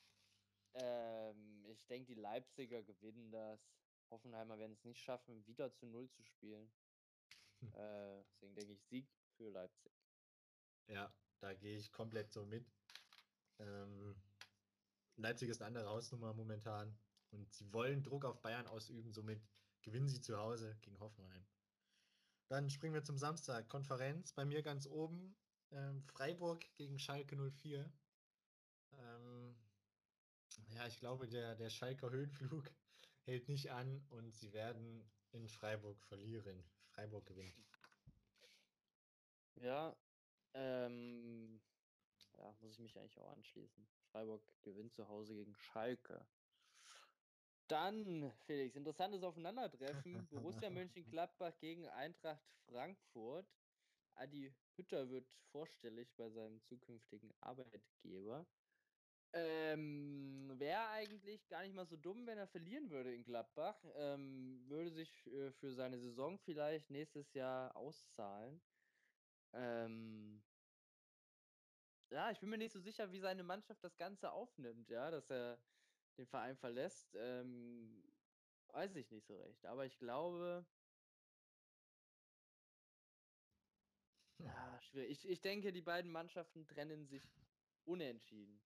Ähm, ich denke, die Leipziger gewinnen das. Hoffenheimer werden es nicht schaffen, wieder zu Null zu spielen. Äh, deswegen denke ich Sieg für Leipzig. Ja, da gehe ich komplett so mit. Ähm, Leipzig ist eine andere Hausnummer momentan und sie wollen Druck auf Bayern ausüben, somit gewinnen sie zu Hause gegen Hoffenheim. Dann springen wir zum Samstag. Konferenz bei mir ganz oben. Ähm, Freiburg gegen Schalke null vier. Ähm, ja, ich glaube, der, der Schalker Höhenflug hält nicht an und sie werden in Freiburg verlieren. Freiburg gewinnt. Ja, ähm, ja, muss ich mich eigentlich auch anschließen. Freiburg gewinnt zu Hause gegen Schalke. Dann, Felix, interessantes Aufeinandertreffen. Borussia Mönchengladbach gegen Eintracht Frankfurt. Adi Hütter wird vorstellig bei seinem zukünftigen Arbeitgeber. Ähm, wäre eigentlich gar nicht mal so dumm, wenn er verlieren würde in Gladbach. Ähm, würde sich äh, für seine Saison vielleicht nächstes Jahr auszahlen. Ähm, ja, ich bin mir nicht so sicher, wie seine Mannschaft das Ganze aufnimmt, ja, dass er den Verein verlässt. Ähm, weiß ich nicht so recht. Aber ich glaube, ja, schwierig. Ich, ich denke, die beiden Mannschaften trennen sich unentschieden.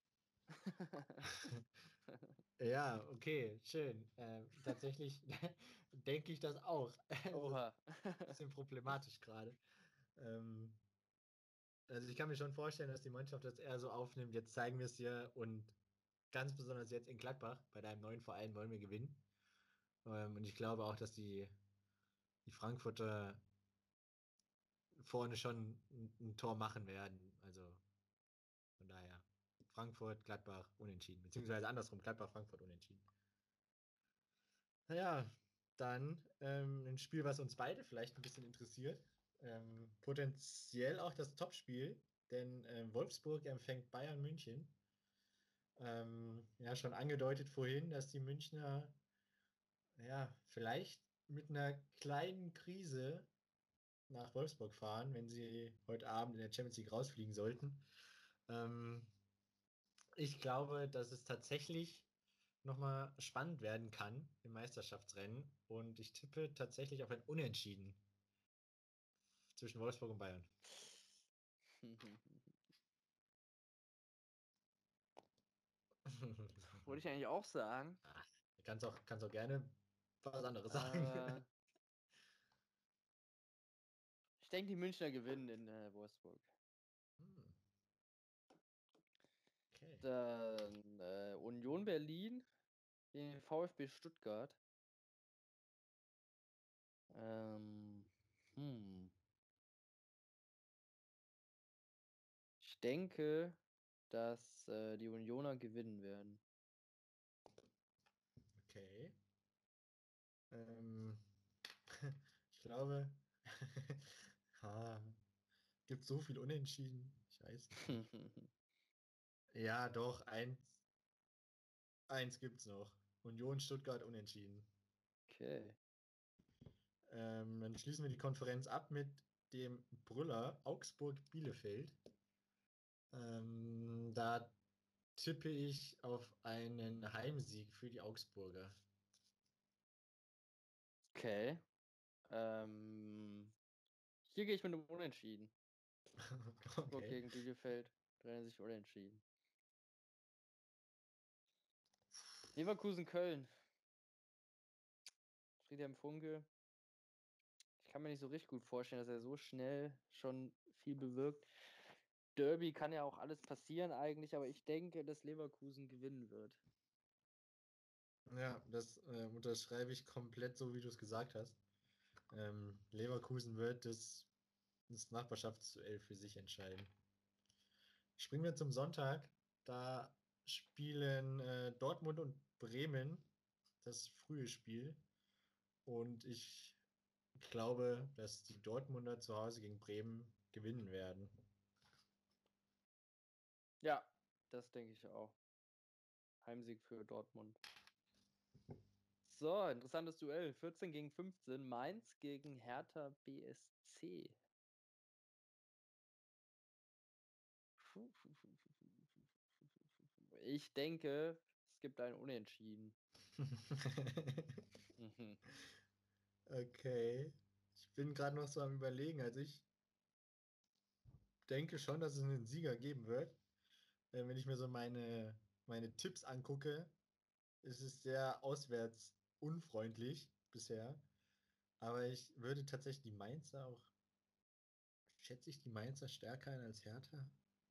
Ja, okay, schön. Ähm, tatsächlich denke ich das auch. Also, Oha. bisschen problematisch gerade. Ähm, also ich kann mir schon vorstellen, dass die Mannschaft das eher so aufnimmt, jetzt zeigen wir es dir und ganz besonders jetzt in Gladbach, bei deinem neuen Verein wollen wir gewinnen. Ähm, und ich glaube auch, dass die, die Frankfurter vorne schon ein, ein Tor machen werden. Also von daher, Frankfurt, Gladbach unentschieden, beziehungsweise andersrum, Gladbach, Frankfurt unentschieden. Naja, dann ähm, ein Spiel, was uns beide vielleicht ein bisschen interessiert. Ähm, potenziell auch das Topspiel, denn ähm, Wolfsburg empfängt Bayern München. Ähm, ja, schon angedeutet vorhin, dass die Münchner ja vielleicht mit einer kleinen Krise nach Wolfsburg fahren, wenn sie heute Abend in der Champions League rausfliegen sollten. Ähm, ich glaube, dass es tatsächlich nochmal spannend werden kann im Meisterschaftsrennen und ich tippe tatsächlich auf ein Unentschieden zwischen Wolfsburg und Bayern. Wollte ich eigentlich auch sagen. Ach, du kannst auch, kannst auch gerne was anderes sagen. Äh, ich denke, die Münchner gewinnen in äh, Wolfsburg. Hm. Okay. Dann äh, Union Berlin gegen den VfB Stuttgart. Ähm, hm. Ich denke, dass äh, die Unioner gewinnen werden. Okay. Ähm, ich glaube, ah, gibt so viel Unentschieden. Ich weiß nicht. Ja, doch, eins, eins gibt's noch. Union Stuttgart unentschieden. Okay. Ähm, dann schließen wir die Konferenz ab mit dem Brüller Augsburg-Bielefeld. Ähm, da tippe ich auf einen Heimsieg für die Augsburger. Okay. Ähm, hier gehe ich mit einem Unentschieden. Augsburg Okay. gegen Bielefeld trennen sich unentschieden. Leverkusen-Köln. Friedhelm Funkel. Ich kann mir nicht so richtig gut vorstellen, dass er so schnell schon viel bewirkt. Derby kann ja auch alles passieren eigentlich, aber ich denke, dass Leverkusen gewinnen wird. Ja, das äh, unterschreibe ich komplett so, wie du es gesagt hast. Ähm, Leverkusen wird das, das Nachbarschaftsduell für sich entscheiden. Springen wir zum Sonntag. Da spielen äh, Dortmund und Bremen das frühe Spiel. Und ich glaube, dass die Dortmunder zu Hause gegen Bremen gewinnen werden. Ja, das denke ich auch. Heimsieg für Dortmund. So, interessantes Duell. vierzehn gegen fünfzehn. Mainz gegen Hertha B S C. Ich denke, es gibt ein Unentschieden. Mhm. Okay. Ich bin gerade noch so am Überlegen. Also ich denke schon, dass es einen Sieger geben wird. Äh, wenn ich mir so meine, meine Tipps angucke, ist es sehr auswärts unfreundlich bisher. Aber ich würde tatsächlich die Mainzer auch. Schätze ich die Mainzer stärker ein als Hertha?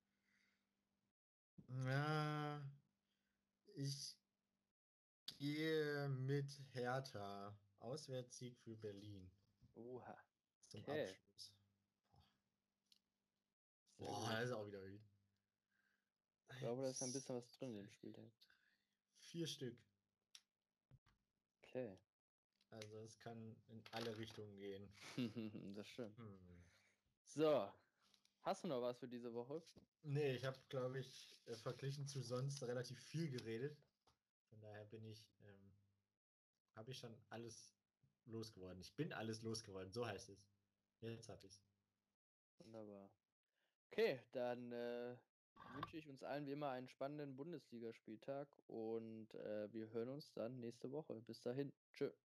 Ja, ich gehe mit Hertha. Auswärtssieg für Berlin. Oha. Zum Okay. Abschluss. Sehr Boah, gut. das ist auch wieder wild. Ich glaube, da ist ein Eins, bisschen was drin in zwei, den Spieltag. vier Stück. Okay. Also es kann in alle Richtungen gehen. Das stimmt. Hm. So. Hast du noch was für diese Woche? Nee, ich habe, glaube ich, äh, verglichen zu sonst relativ viel geredet. Von daher bin ich, ähm, habe ich schon alles losgeworden. Ich bin alles losgeworden, so heißt es. Jetzt habe ich es. Wunderbar. Okay, dann äh, wünsche ich uns allen wie immer einen spannenden Bundesligaspieltag und äh, wir hören uns dann nächste Woche. Bis dahin. Tschö.